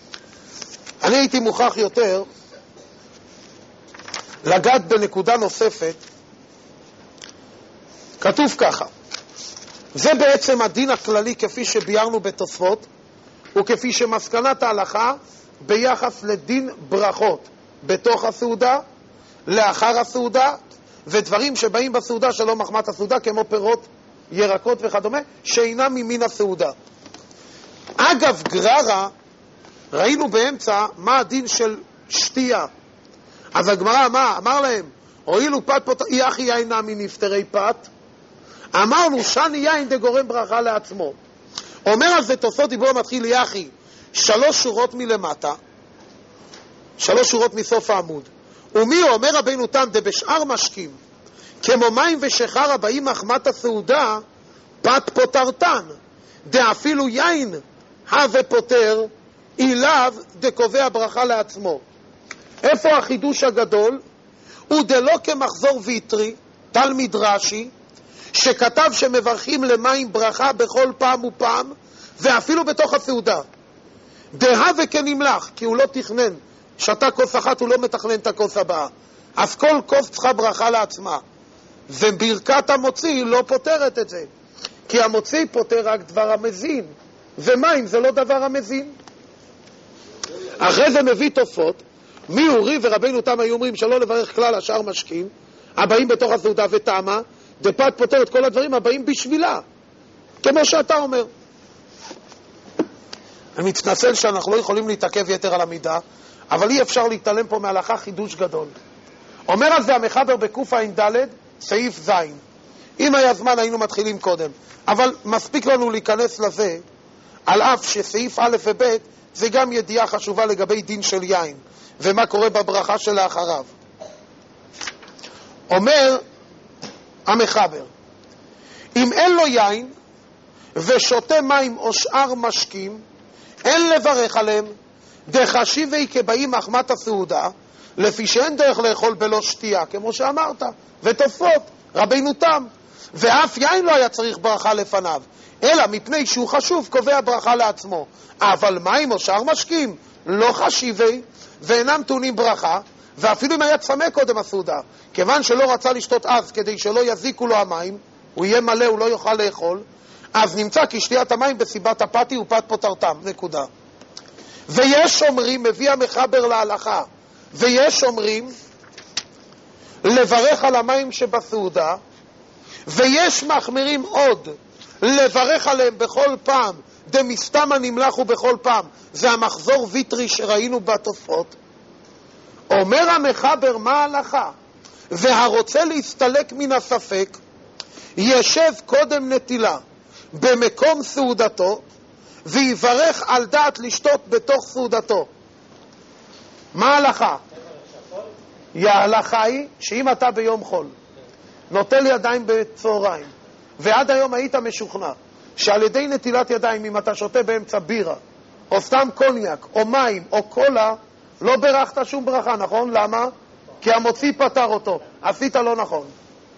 [SPEAKER 1] אני הייתי מוכרח יותר לגעת בנקודה נוספת. כתוב ככה, זה בעצם הדין הכללי כפי שביארנו בתוספות, וכפי שמסקנת ההלכה ביחס לדין ברכות בתוך הסעודה, לאחר הסעודה, ודברים שבאים בסעודה שלא מחמת הסעודה, כמו פירות, ירקות וכדומה, שאינם ממין הסעודה. אגב גררה, ראינו באמצע מה הדין של שתייה. אז הגמרא מה? אמר להם, הואילו פת פות, יחי יין נמי נפטרי פת, אמרנו שני יין דגורם ברכה לעצמו. אומר על זה תוספות דיבור מתחיל יחי, שלוש שורות מלמטה, שלוש שורות מסוף העמוד. ומי אומר רבינו תם דבשאר משקים, כמו מים ושחר הבאים מחמת הסעודה, פת פותרתן, דאפילו יין הווה פותר, אילב דקובע ברכה לעצמו. איפה החידוש הגדול? הוא דלא כמחזור ויטרי, תלמיד רש"י, שכתב שמברכים למים ברכה בכל פעם ופעם, ואפילו בתוך הסעודה. דהווה כנמלח, כי הוא לא תכנן. שתה כוס אחת, הוא לא מתכנן את הכוס הבאה. אז כל כוס צריכה ברכה לעצמה. וברכת המוציא לא פותרת את זה. כי המוציא פותר רק דבר המזין. ומים זה לא דבר המזין. אחרי זה מביא תוספות. מי אורי ורבינו תם היו אומרים שלא לברך כלל השאר משקים, הבאים בתוך הסעודה וטעמה, דפת פותר את כל הדברים הבאים בשבילה. כמו שאתה אומר. אני מתנצל שאנחנו לא יכולים להתעכב יתר על המידה, אבל אי אפשר להתעלם פה מהלכה חידוש גדול. אומר על זה המחבר בקוף ע"ד, סעיף ז'. אם היה זמן היינו מתחילים קודם, אבל מספיק לנו להיכנס לזה, על אף שסעיף א' וב' זה גם ידיעה חשובה לגבי דין של יין, ומה קורה בברכה שלאחריו. אומר המחבר, אם אין לו יין ושותה מים או שאר משקים, אין לברך עליהם, דחשיבי כבאים מחמת הסעודה, לפי שאין דרך לאכול בלא שתייה, כמו שאמרת, ותוספות, רבינו תם, ואף יין לא היה צריך ברכה לפניו, אלא מפני שהוא חשוב קובע ברכה לעצמו. אבל מים או שאר משקים לא חשיבי ואינם טעונים ברכה, ואפילו אם היה צמא קודם הסעודה, כיוון שלא רצה לשתות אז כדי שלא יזיקו לו המים, הוא יהיה מלא, הוא לא יוכל לאכול, אז נמצא כי שתיית המים בסיבת הפתי ופת פוטרתם, נקודה. ויש אומרים, מביא המחבר להלכה, ויש אומרים לברך על המים שבסעודה, ויש מחמירים עוד לברך עליהם בכל פעם, דמסתם הנמלח ובכל פעם, זה המחזור ויטרי שראינו בתוספות. אומר המחבר מה ההלכה? והרוצה להסתלק מן הספק, ישב קודם נטילה במקום סעודתו, ויברך על דעת לשתות בתוך סעודתו. מה ההלכה? ההלכה היא שאם אתה ביום חול נוטל ידיים בצהריים, ועד היום היית משוכנע שעל ידי נטילת ידיים, אם אתה שותה באמצע בירה או סתם קוניאק או מים או קולה, לא ברכת שום ברכה, נכון? למה? כי המוציא פטר אותו. עשית לא נכון,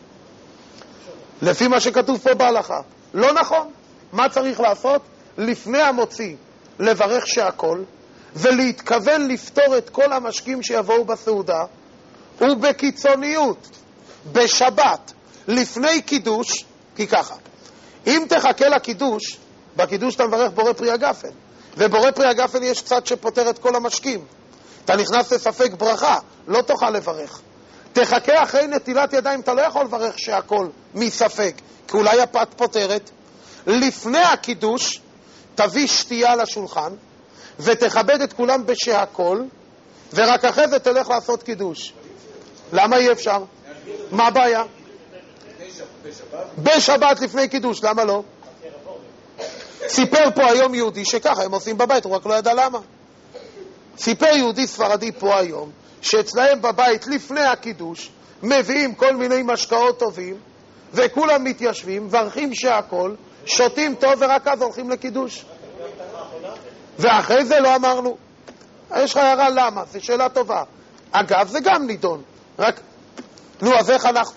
[SPEAKER 1] לפי מה שכתוב פה בהלכה. לא נכון. מה צריך לעשות? לפני המוציא לברך שהכל, ולהתכוון לפתור את כל המשקים שיבואו בסעודה, ובקיצוניות בשבת לפני קידוש. כי ככה, אם תחכה לקידוש, בקידוש אתה מברך בורא פרי הגפן, ובורא פרי הגפן יש צד שפותר את כל המשקים, אתה נכנס לספק ברכה, לא תוכל לברך. תחכה אחרי נטילת ידיים, אתה לא יכול לברך שהכל מספק, כי אולי הפת פותרת. לפני הקידוש תביא שתייה לשולחן ותכבד את כולם בשהכל, ורק אחרי זה תלך לעשות קידוש. למה אי אפשר? מה הבעיה? בשבת לפני קידוש, למה לא? סיפר פה היום יהודי שככה הם עושים בבית, הוא רק לא ידע למה. סיפר יהודי ספרדי פה היום שאצלהם בבית לפני הקידוש מביאים כל מיני משקאות טובים, וכולם מתיישבים, ורכים שהכל, שותים טוב, ורק אז הולכים לקידוש. ואחרי זה לא אמרנו. יש לך הערה למה? זו שאלה טובה. אגב, זה גם נידון. רק, נו, אז איך אנחנו?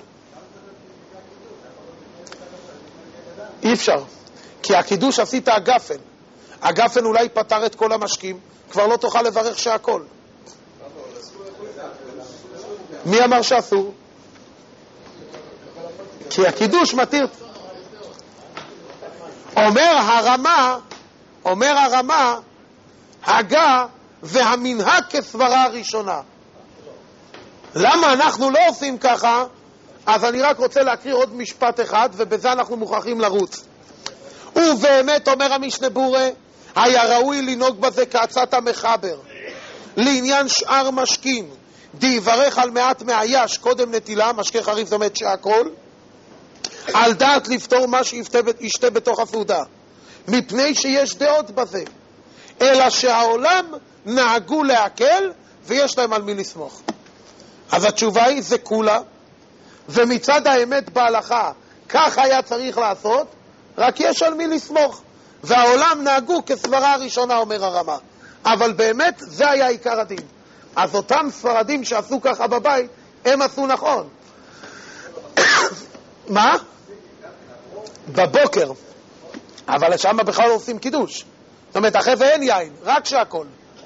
[SPEAKER 1] אי אפשר. כי הקידוש עשית הגפן. הגפן אולי פתר את כל המשקים, כבר לא תוכל לברך שהכל. מי אמר שאסור? כי הקידוש מתיר. אומר הרמה, אומר הרמה, הגה והמנהג כסברה הראשונה. למה אנחנו לא עושים ככה? אז אני רק רוצה להקריא עוד משפט אחד, ובזה אנחנו מוכרחים לרוץ. ובאמת, אומר המשנה ברורה, היה ראוי לנהוג בזה כעצת המחבר. לעניין שאר משקים, דיברך על מעט מהיש קודם נטילה, משקה חריף זאת אומרת שהכל, על דעת לפתור מה שישתה בתוך הסעודה, מפני שיש דעות בזה, אלא שהעולם נהגו להקל ויש להם על מי לסמוך. אז התשובה היא זה כולה, ומצד האמת בהלכה כך היה צריך לעשות, רק יש על מי לסמוך, והעולם נהגו כסברה הראשונה, אומר הרמה. אבל באמת זה היה עיקר הדין. אז אותם ספרדים שעשו ככה בבית, הם עשו נכון. מה? בבוקר. אבל שם בכלל לא עושים קידוש. זאת אומרת, אחרי זה אין יין, רק שהכל.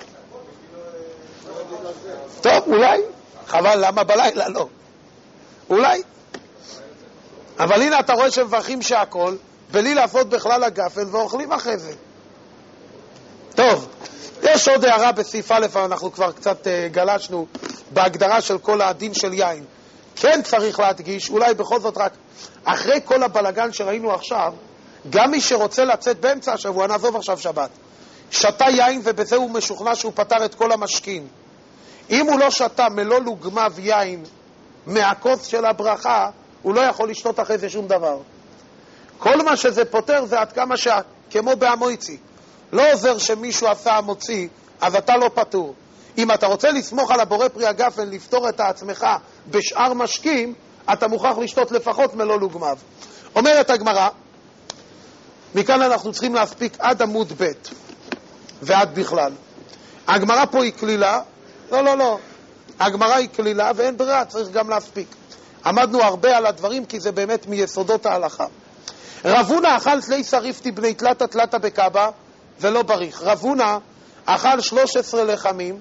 [SPEAKER 1] טוב, אולי. חבל, למה בלילה לא? אולי. אבל הנה אתה רואה שמברכים שהכל, בלי לעשות בכלל הגפן, ואוכלים אחרי זה. טוב, יש עוד הערה בסעיף א', אנחנו כבר קצת uh, גלשנו בהגדרה של כל הדין של יין. כן צריך להדגיש, אולי בכל זאת רק, אחרי כל הבלגן שראינו עכשיו, גם מי שרוצה לצאת באמצע השבוע, נעזוב עכשיו שבת, שתה יין ובזה הוא משוכנע שהוא פתר את כל המשקין. אם הוא לא שתה מלוא לוגמיו יין מהכוס של הברכה, הוא לא יכול לשתות אחרי זה שום דבר. כל מה שזה פותר זה עד כמה שה... כמו בהמויצי. לא עוזר שמישהו עשה המוציא, אז אתה לא פטור. אם אתה רוצה לסמוך על הבורא פרי הגפן, לפתור את עצמך בשאר משקים, אתה מוכרח לשתות לפחות מלוא לוגמיו. אומרת הגמרא, מכאן אנחנו צריכים להספיק עד עמוד ב' ועד בכלל. הגמרא פה היא כלילה, לא, לא, לא. הגמרא היא כלילה ואין ברירה, צריך גם להספיק. עמדנו הרבה על הדברים כי זה באמת מיסודות ההלכה. רבונה אכל תלי שריפתי בני תלתה תלתה בקבה ולא בריך. רבונה אכל שלוש עשרה לחמים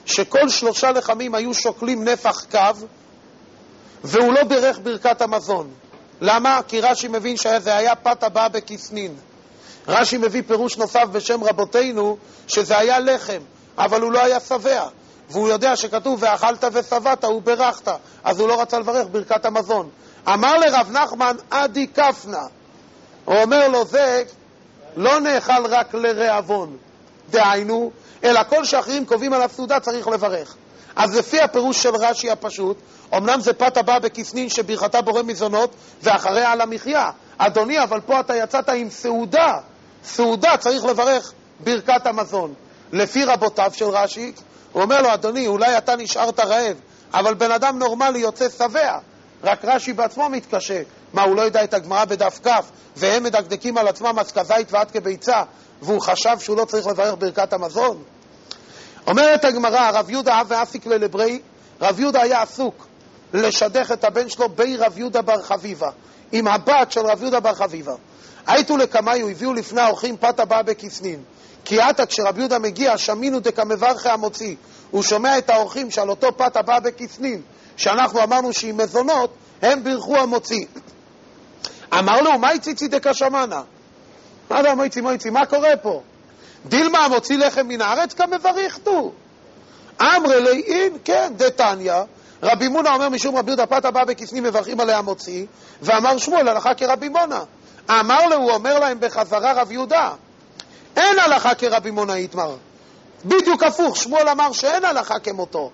[SPEAKER 1] שכל שלושה לחמים היו שוקלים נפח קו, והוא לא בירך ברכת המזון. למה? כי רש"י מבין שזה היה פת הבאה בכסנין. רש"י מביא פירוש נוסף בשם רבותינו, שזה היה לחם, אבל הוא לא היה שבע. והוא יודע שכתוב, ואכלת ושבעת, הוא ברכת. אז הוא לא רצה לברך ברכת המזון. אמר לרב נחמן, עדי כפנה. הוא אומר לו, זה לא נאכל רק לרעבון. דהיינו, אלא כל שאחרים קובעים על הסעודה צריך לברך. אז לפי הפירוש של רש"י הפשוט, אמנם זה פת הבאה בכסנין שברכתה בורא מזונות, ואחריה על המחיה. אדוני, אבל פה אתה יצאת עם סעודה. סעודה צריך לברך ברכת המזון. לפי רבותיו של רש"י, הוא אומר לו, אדוני, אולי אתה נשארת רעב, אבל בן אדם נורמלי יוצא שבע. רק רש"י בעצמו מתקשה. מה, הוא לא יודע את הגמרא בדף כף, והם מדקדקים על עצמם אז כזית ועד כביצה, והוא חשב שהוא לא צריך לברך ברכת המזון? אומרת הגמרא, רב יהודה אב ואסיק ללברי, רב יהודה היה עסוק לשדך את הבן שלו בי רב יהודה בר חביבה, עם הבת של רב יהודה בר חביבה. הייתו לקמיו, הביאו לפני האורחים פת הבאה בכסנין. כי עתה כשרב יהודה מגיע, שמינו דקמברכי המוציא. הוא שומע את האורחים שעל אותו פת הבאה בכסנין, שאנחנו אמרנו שהיא מזונות, הם בירכו המוציא. אמר לו, מה יציצי דקשמנה? מה זה מויצי מויצי, מה קורה פה? דילמה המוציא לחם מן הארץ כמבריכתו. אמר לי, אין, כן, דתניא, רבי מונה אומר משום רבי יהודה פת הבאה בכסנין מברכים עליה המוציא, ואמר שמואל הלכה כרבי מונה. אמר לו, הוא אומר להם בחזרה רב יהודה, אין הלכה כרבי מונה יתמר. בדיוק הפוך, שמואל אמר שאין הלכה כמותו.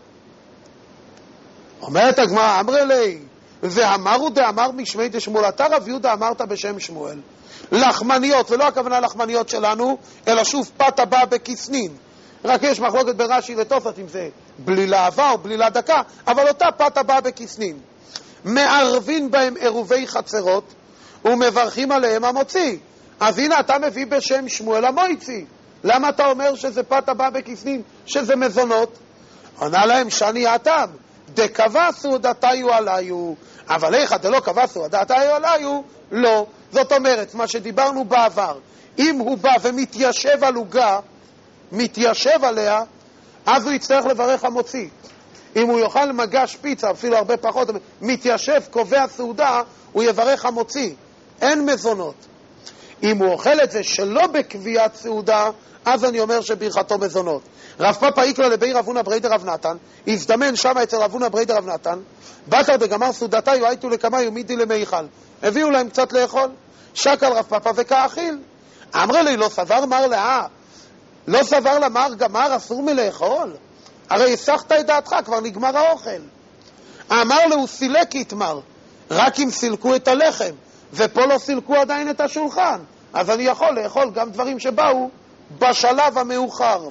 [SPEAKER 1] אומרת הגמרא, אמר לי, ואמרו דאמר משמי דשמואל, אתה רב יהודה אמרת בשם שמואל, לחמניות, ולא הכוונה לחמניות שלנו, אלא שוב פת הבאה בכסנין. רק יש מחלוקת ברש"י ותוספות אם זה בלילה עבה או בלילה דקה, אבל אותה פת הבאה בכסנין. מערבים בהם עירובי חצרות, ומברכים עליהם המוציא. אז הנה אתה מביא בשם שמואל המויצי. למה אתה אומר שזה פת הבאה בכסנין, שזה מזונות? עונה להם, שאני הטעם, דקבע סעודתיו עליו, אבל איך דלא קבע סעודתיו עליו? לא. זאת אומרת, מה שדיברנו בעבר, אם הוא בא ומתיישב על עוגה, מתיישב עליה, אז הוא יצטרך לברך המוציא. אם הוא יאכל מגש פיצה, אפילו הרבה פחות, מתיישב, קובע סעודה, הוא יברך המוציא. אין מזונות. אם הוא אוכל את זה שלא בקביעת סעודה, אז אני אומר שברכתו מזונות. רב פאפא איקרא לבי רב הונא ברי דרב נתן, הזדמן שם אצל רב הונא ברי דרב נתן, בתר דגמר סעודתיו הייתו לקמיו מידי למיכל. הביאו להם קצת לאכול, שקל רב פאפא וכאכיל. אמר לי, לא סבר מר לאה, לא סבר למר גמר אסור מלאכול? הרי הסחת את דעתך, כבר נגמר האוכל. אמר לו, סילק יתמר, רק אם סילקו את הלחם, ופה לא סילקו עדיין את השולחן, אז אני יכול לאכול גם דברים שבאו בשלב המאוחר.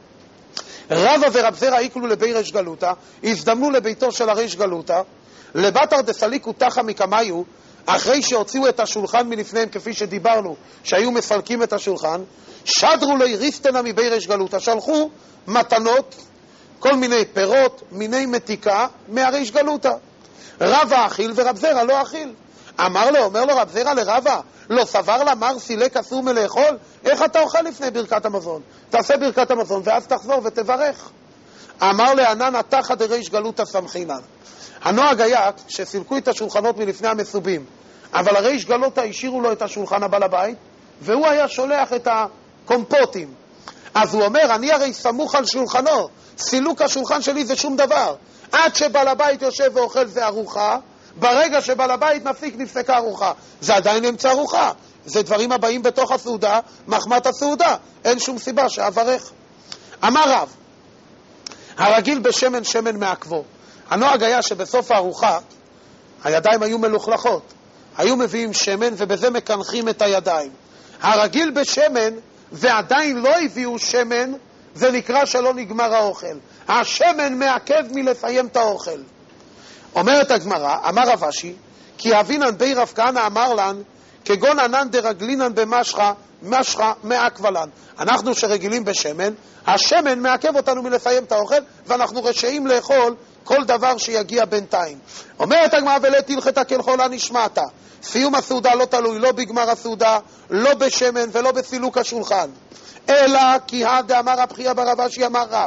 [SPEAKER 1] רבא ורב זרע איקלו לבי ריש גלותא, הזדמנו לביתו של הריש גלותא, לבתר דסליקו תחא מקמיו, אחרי שהוציאו את השולחן מלפניהם, כפי שדיברנו, שהיו מפלקים את השולחן, שדרו לי ריסטנה מבי ריש גלותא, שלחו מתנות, כל מיני פירות, מיני מתיקה, מהריש גלותא. רבא אכיל ורב זרע לא אכיל. אמר לו, אומר לו רב זרע לרבא, לא סבר למר סילק אסור מלאכול? איך אתה אוכל לפני ברכת המזון? תעשה ברכת המזון ואז תחזור ותברך. אמר לענן התחא דריש גלותא סמכינן. הנוהג היה שסילקו את השולחנות מלפני המסובים, אבל הריש גלותא השאירו לו את השולחן הבא לבית, והוא היה שולח את הקומפוטים. אז הוא אומר, אני הרי סמוך על שולחנו, סילוק השולחן שלי זה שום דבר. עד שבעל הבית יושב ואוכל זה ארוחה, ברגע שבעל הבית מפסיק נפסקה ארוחה. זה עדיין אמצע ארוחה. זה דברים הבאים בתוך הסעודה, מחמת הסעודה. אין שום סיבה שאברך. אמר רב, הרגיל בשמן שמן מעכבו. הנוהג היה שבסוף הארוחה, הידיים היו מלוכלכות. היו מביאים שמן ובזה מקנחים את הידיים. הרגיל בשמן ועדיין לא הביאו שמן, זה נקרא שלא נגמר האוכל. השמן מעכב מלסיים את האוכל. אומרת הגמרא, אמר רב אשי, כי אבינן בי רב כהנא אמר לן, כגון ענן דרגלינן במשחה, משחה מעכבלן. אנחנו שרגילים בשמן, השמן מעכב אותנו מלסיים את האוכל, ואנחנו רשאים לאכול כל דבר שיגיע בינתיים. אומרת הגמרא, ולית הלכתה כלכולה נשמעת. סיום הסעודה לא תלוי לא בגמר הסעודה, לא בשמן ולא בסילוק השולחן. אלא כי הא דאמר רב חייא בר רב אשי אמר רב,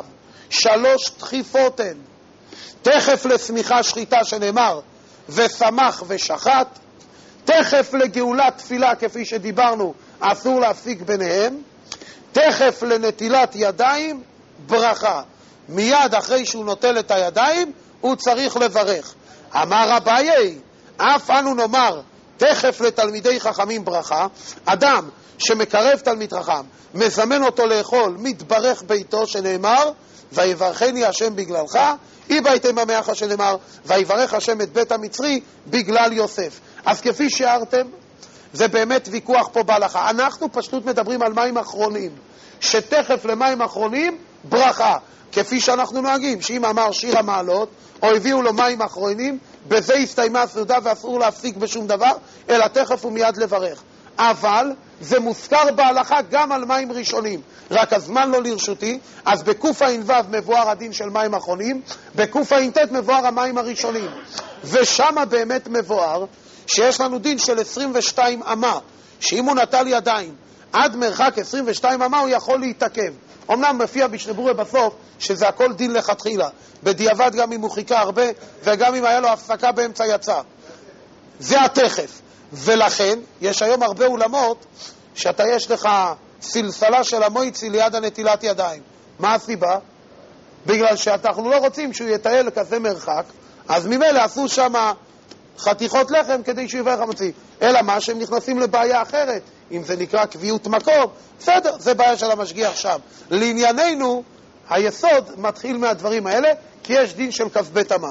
[SPEAKER 1] שלוש דחיפות הן. תכף לשמיכה שחיטה שנאמר, ושמח ושחט. תכף לגאולת תפילה, כפי שדיברנו, אסור להפסיק ביניהם. תכף לנטילת ידיים, ברכה. מיד אחרי שהוא נוטל את הידיים, הוא צריך לברך. אמר אביי, אף אנו נאמר, תכף לתלמידי חכמים ברכה. אדם שמקרב תלמיד חכם, מזמן אותו לאכול, מתברך ביתו, שנאמר, ויברכני השם בגללך. אי בהייתם המאחה, שנאמר, ויברך השם את בית המצרי בגלל יוסף. אז כפי שארתם, זה באמת ויכוח פה בהלכה. אנחנו פשוט מדברים על מים אחרונים, שתכף למים אחרונים ברכה, כפי שאנחנו נוהגים, שאם אמר שיר המעלות או הביאו לו מים אחרונים, בזה הסתיימה הסעודה ואסור להפסיק בשום דבר, אלא תכף ומיד לברך. אבל זה מוזכר בהלכה גם על מים ראשונים, רק הזמן לא לרשותי. אז בקוף הע"ו מבואר הדין של מים אחרונים, בקוף הע"ט מבואר המים הראשונים, ושם באמת מבואר שיש לנו דין של עשרים ושתיים אמה, שאם הוא נטל ידיים עד מרחק עשרים ושתיים אמה הוא יכול להתעכב. אמנם מופיע בשנבורה בסוף שזה הכל דין לכתחילה, בדיעבד גם אם הוא חיכה הרבה וגם אם היה לו הפסקה באמצע יצא. זה התכף. ולכן יש היום הרבה אולמות שאתה יש לך סלסלה של המויצי ליד הנטילת ידיים. מה הסיבה? בגלל שאנחנו לא רוצים שהוא יטייל כזה מרחק, אז ממילא עשו שם חתיכות לחם כדי שהוא יברך המציא. אלא מה, שהם נכנסים לבעיה אחרת, אם זה נקרא קביעות מקום, בסדר, זה בעיה של המשגיח שם. לענייננו, היסוד מתחיל מהדברים האלה, כי יש דין של כ"ב אמה.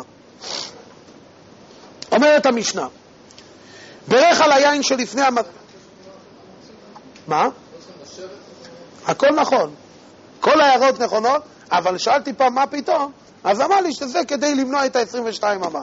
[SPEAKER 1] אומרת המשנה, ברך על היין שלפני המ... מה? הכל נכון, כל ההערות נכונות, אבל שאלתי פעם מה פתאום, אז אמר לי שזה כדי למנוע את ה-עשרים ושתיים אמה.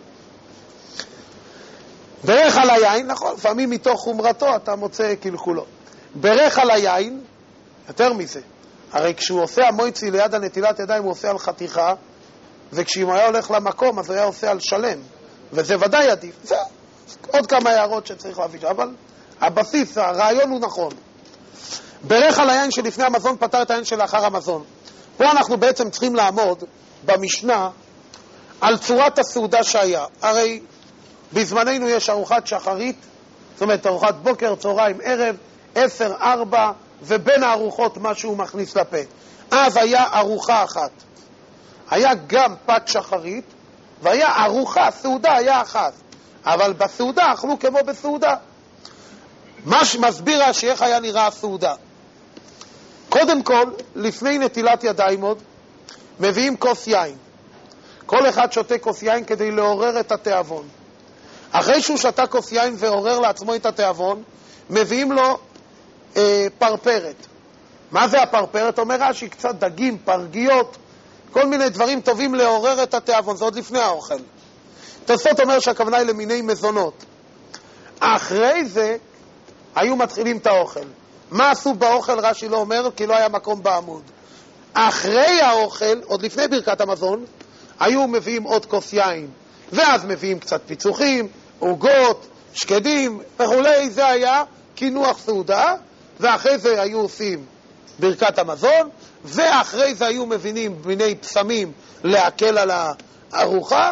[SPEAKER 1] ברך על היין, נכון, לפעמים מתוך חומרתו אתה מוצא קלקולו. ברך על היין, יותר מזה, הרי כשהוא עושה המויצי ליד הנטילת ידיים הוא עושה על חתיכה, וכשהוא היה הולך למקום אז הוא היה עושה על שלם, וזה ודאי עדיף. זה עוד כמה הערות שצריך להביא, אבל הבסיס, הרעיון הוא נכון. ברך על היין שלפני המזון פתר את היין שלאחר המזון. פה אנחנו בעצם צריכים לעמוד במשנה על צורת הסעודה שהיה. הרי בזמננו יש ארוחת שחרית, זאת אומרת ארוחת בוקר, צהריים, ערב, עשר, ארבע, ובין הארוחות משהו מכניס לפה. אז היה ארוחה אחת. היה גם פת שחרית, והיה ארוחה, סעודה היה אחת. אבל בסעודה אכלו כמו בסעודה. מה שמסביר רש"י איך היה נראה הסעודה. קודם כל, לפני נטילת ידיים עוד, מביאים כוס יין. כל אחד שותה כוס יין כדי לעורר את התיאבון. אחרי שהוא שתה כוס יין ועורר לעצמו את התיאבון, מביאים לו אה, פרפרת. מה זה הפרפרת? אומר רש"י, קצת דגים, פרגיות, כל מיני דברים טובים לעורר את התיאבון, זה עוד לפני האוכל. תוספות אומר שהכוונה היא למיני מזונות. אחרי זה היו מתחילים את האוכל. מה עשו באוכל? רש"י לא אומר, כי לא היה מקום בעמוד. אחרי האוכל, עוד לפני ברכת המזון, היו מביאים עוד כוס יין, ואז מביאים קצת פיצוחים, עוגות, שקדים וכולי. זה היה כינוח סעודה, ואחרי זה היו עושים ברכת המזון, ואחרי זה היו מבינים מיני פסמים להקל על הארוחה.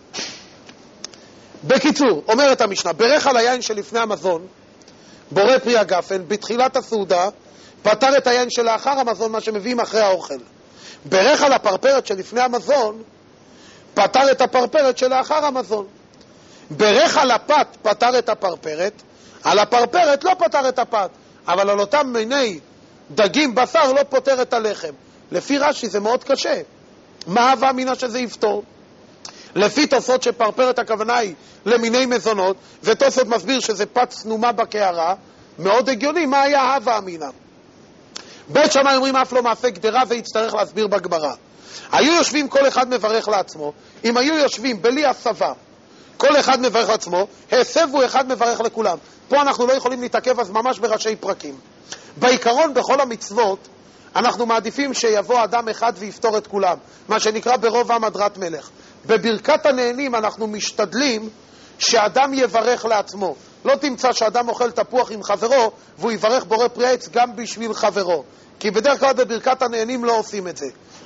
[SPEAKER 1] בקיצור, אומרת המשנה, ברך על היין שלפני המזון, בורא פרי הגפן, בתחילת הסעודה, פתר את היין שלאחר המזון, מה שמביאים אחרי האוכל. ברך על הפרפרת שלפני המזון, פתר את הפרפרת שלאחר המזון. ברך על הפת, פתר את הפרפרת, על הפרפרת לא פתר את הפת, אבל על אותם מיני דגים, בשר, לא פותר את הלחם. לפי רש"י זה מאוד קשה. מה הווה אמינא שזה יפתור? לפי תוספות שפרפרת הכוונה היא למיני מזונות, ותוספות מסביר שזה פת סנומה בקערה, מאוד הגיוני, מה היה הווה אמינא? בית שמאי אומרים אף לא מעשה גדרה, ויצטרך להסביר בגמרא. היו יושבים, כל אחד מברך לעצמו. אם היו יושבים בלי הסבה, כל אחד מברך לעצמו, הסבו אחד מברך לכולם. פה אנחנו לא יכולים להתעכב, אז ממש בראשי פרקים. בעיקרון בכל המצוות אנחנו מעדיפים שיבוא אדם אחד ויפתור את כולם, מה שנקרא ברוב עם הדרת מלך. בברכת הנהנים אנחנו משתדלים שאדם יברך לעצמו. לא תמצא שאדם אוכל תפוח עם חברו והוא יברך בורא פרי עץ גם בשביל חברו, כי בדרך כלל בברכת הנהנים לא עושים את זה.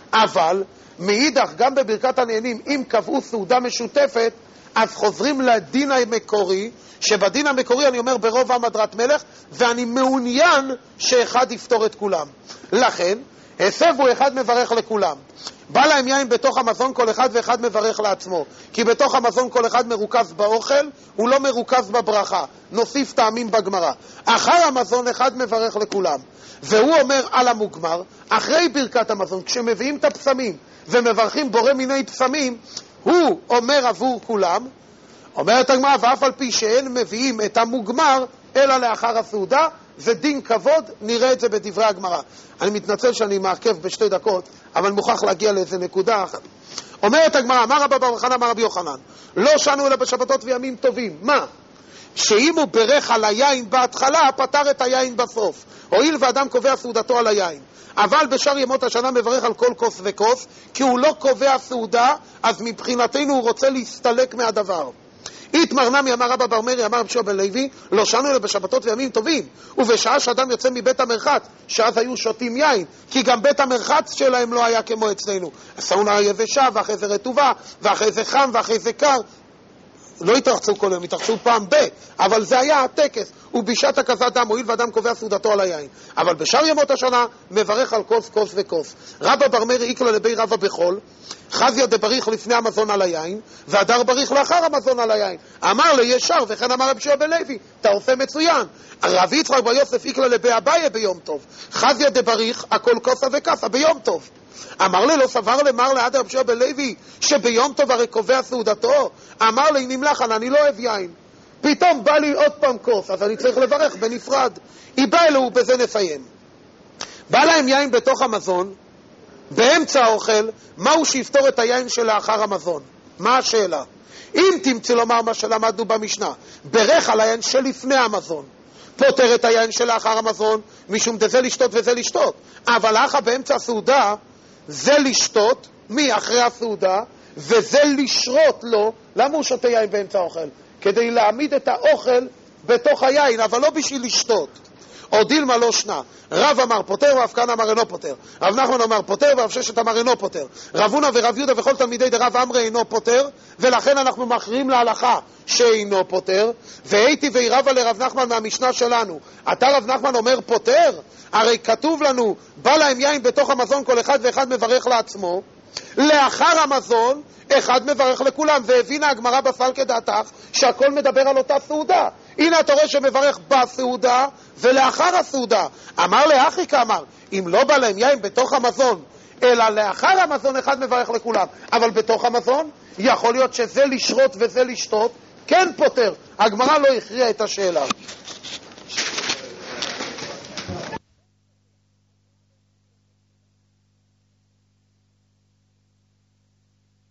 [SPEAKER 1] אבל מאידך גם בברכת הנהנים, אם קבעו סעודה משותפת, אז חוזרים לדין המקורי, שבדין המקורי אני אומר ברוב המדרת מלך, ואני מעוניין שאחד יפתור את כולם. לכן, הסבו אחד מברך לכולם. בא להם יין בתוך המזון, כל אחד ואחד מברך לעצמו. כי בתוך המזון כל אחד מרוכז באוכל, הוא לא מרוכז בברכה. נוסיף טעמים בגמרא. אחר המזון אחד מברך לכולם. והוא אומר על המוגמר, אחרי ברכת המזון, כשמביאים את הפסמים ומברכים בורא מיני פסמים, הוא אומר עבור כולם, אומרת הגמרא, ואף על פי שאין מביאים את המוגמר, אלא לאחר הסעודה, זה דין כבוד, נראה את זה בדברי הגמרא. אני מתנצל שאני מעכב בשתי דקות, אבל מוכרח להגיע לאיזה נקודה אחת. אומרת הגמרא, אמר רבא בר חנא, אמר רבי יוחנן, לא שנו אלא בשבתות וימים טובים. מה? שאם הוא ברך על היין בהתחלה, פתר את היין בסוף. הואיל ואדם קובע סעודתו על היין. אבל בשאר ימות השנה מברך על כל כוס וכוס, כי הוא לא קובע סעודה, אז מבחינתנו הוא רוצה להסתלק מהדבר. איתמר נמי, אמר רבא בר מרי, אמר רבי שמעון בן לוי, לא שנו אלא בשבתות וימים טובים, ובשעה שאדם יוצא מבית המרחץ, שאז היו שותים יין, כי גם בית המרחץ שלהם לא היה כמו אצלנו. הסעונה יבשה, ואחרי זה רטובה, ואחרי זה חם, ואחרי זה קר. לא התרחצו כל יום, התרחצו פעם ב, אבל זה היה הטקס, ובשעת הקזת דם, הואיל ואדם קובע סעודתו על היין. אבל בשאר ימות השנה מברך על כוס, כוס וכוס. רבא בר מרי איקלה לבי רבא בחול, חזיה דבריך לפני המזון על היין, והדר בריך לאחר המזון על היין. אמר לי ישר, וכן אמר רבי שמעון בן לוי, אתה עושה מצוין. רבי יצחק בר יוסף איקלה לבי אביי ביום טוב, חזיה דבריך הכל כוסה וכסה ביום טוב. אמר לי לא סבר למר לעד רבי שמעון בן לוי שביום טוב הרי קובע סעודתו. אמר לי נמלחן, אני לא אוהב יין, פתאום בא לי עוד פעם כוס, אז אני צריך לברך בנפרד. היא באה אלו ובזה נסיים. בא להם יין בתוך המזון, באמצע האוכל, מהו שיפתור את היין שלאחר המזון? מה השאלה? אם תמצא לומר מה שלמדנו במשנה, ברך על היין שלפני המזון, פותר את היין שלאחר המזון, משום דזה לשתות וזה לשתות. אבל אחר באמצע הסעודה, זה לשתות, מי אחרי הסעודה, וזה לשרות לו. למה הוא שותה יין באמצע האוכל? כדי להעמיד את האוכל בתוך היין, אבל לא בשביל לשתות. או דילמה לא שנה. רב אמר פותר ואף כאן אמר אינו פותר. רב נחמן אמר פותר ואף ששת אמר אינו פותר. רב הונא ורב יהודה וכל תלמידי דרב אמרי אינו פותר, ולכן אנחנו מכריעים להלכה שאינו פותר. והייתי וירבה לרב נחמן מהמשנה שלנו, אתה רב נחמן אומר פותר? הרי כתוב לנו בא להם יין בתוך המזון, כל אחד ואחד מברך לעצמו, לאחר המזון אחד מברך לכולם. והבינה הגמרא בפלקא דעתך שהכל מדבר על אותה סעודה. הנה אתה רואה שמברך בסעודה ולאחר הסעודה. אמר לאחי כאמר, אם לא בא להם יין בתוך המזון אלא לאחר המזון אחד מברך לכולם, אבל בתוך המזון יכול להיות שזה לשרות וזה לשתות, כן פותר. הגמרא לא הכריעה את השאלה.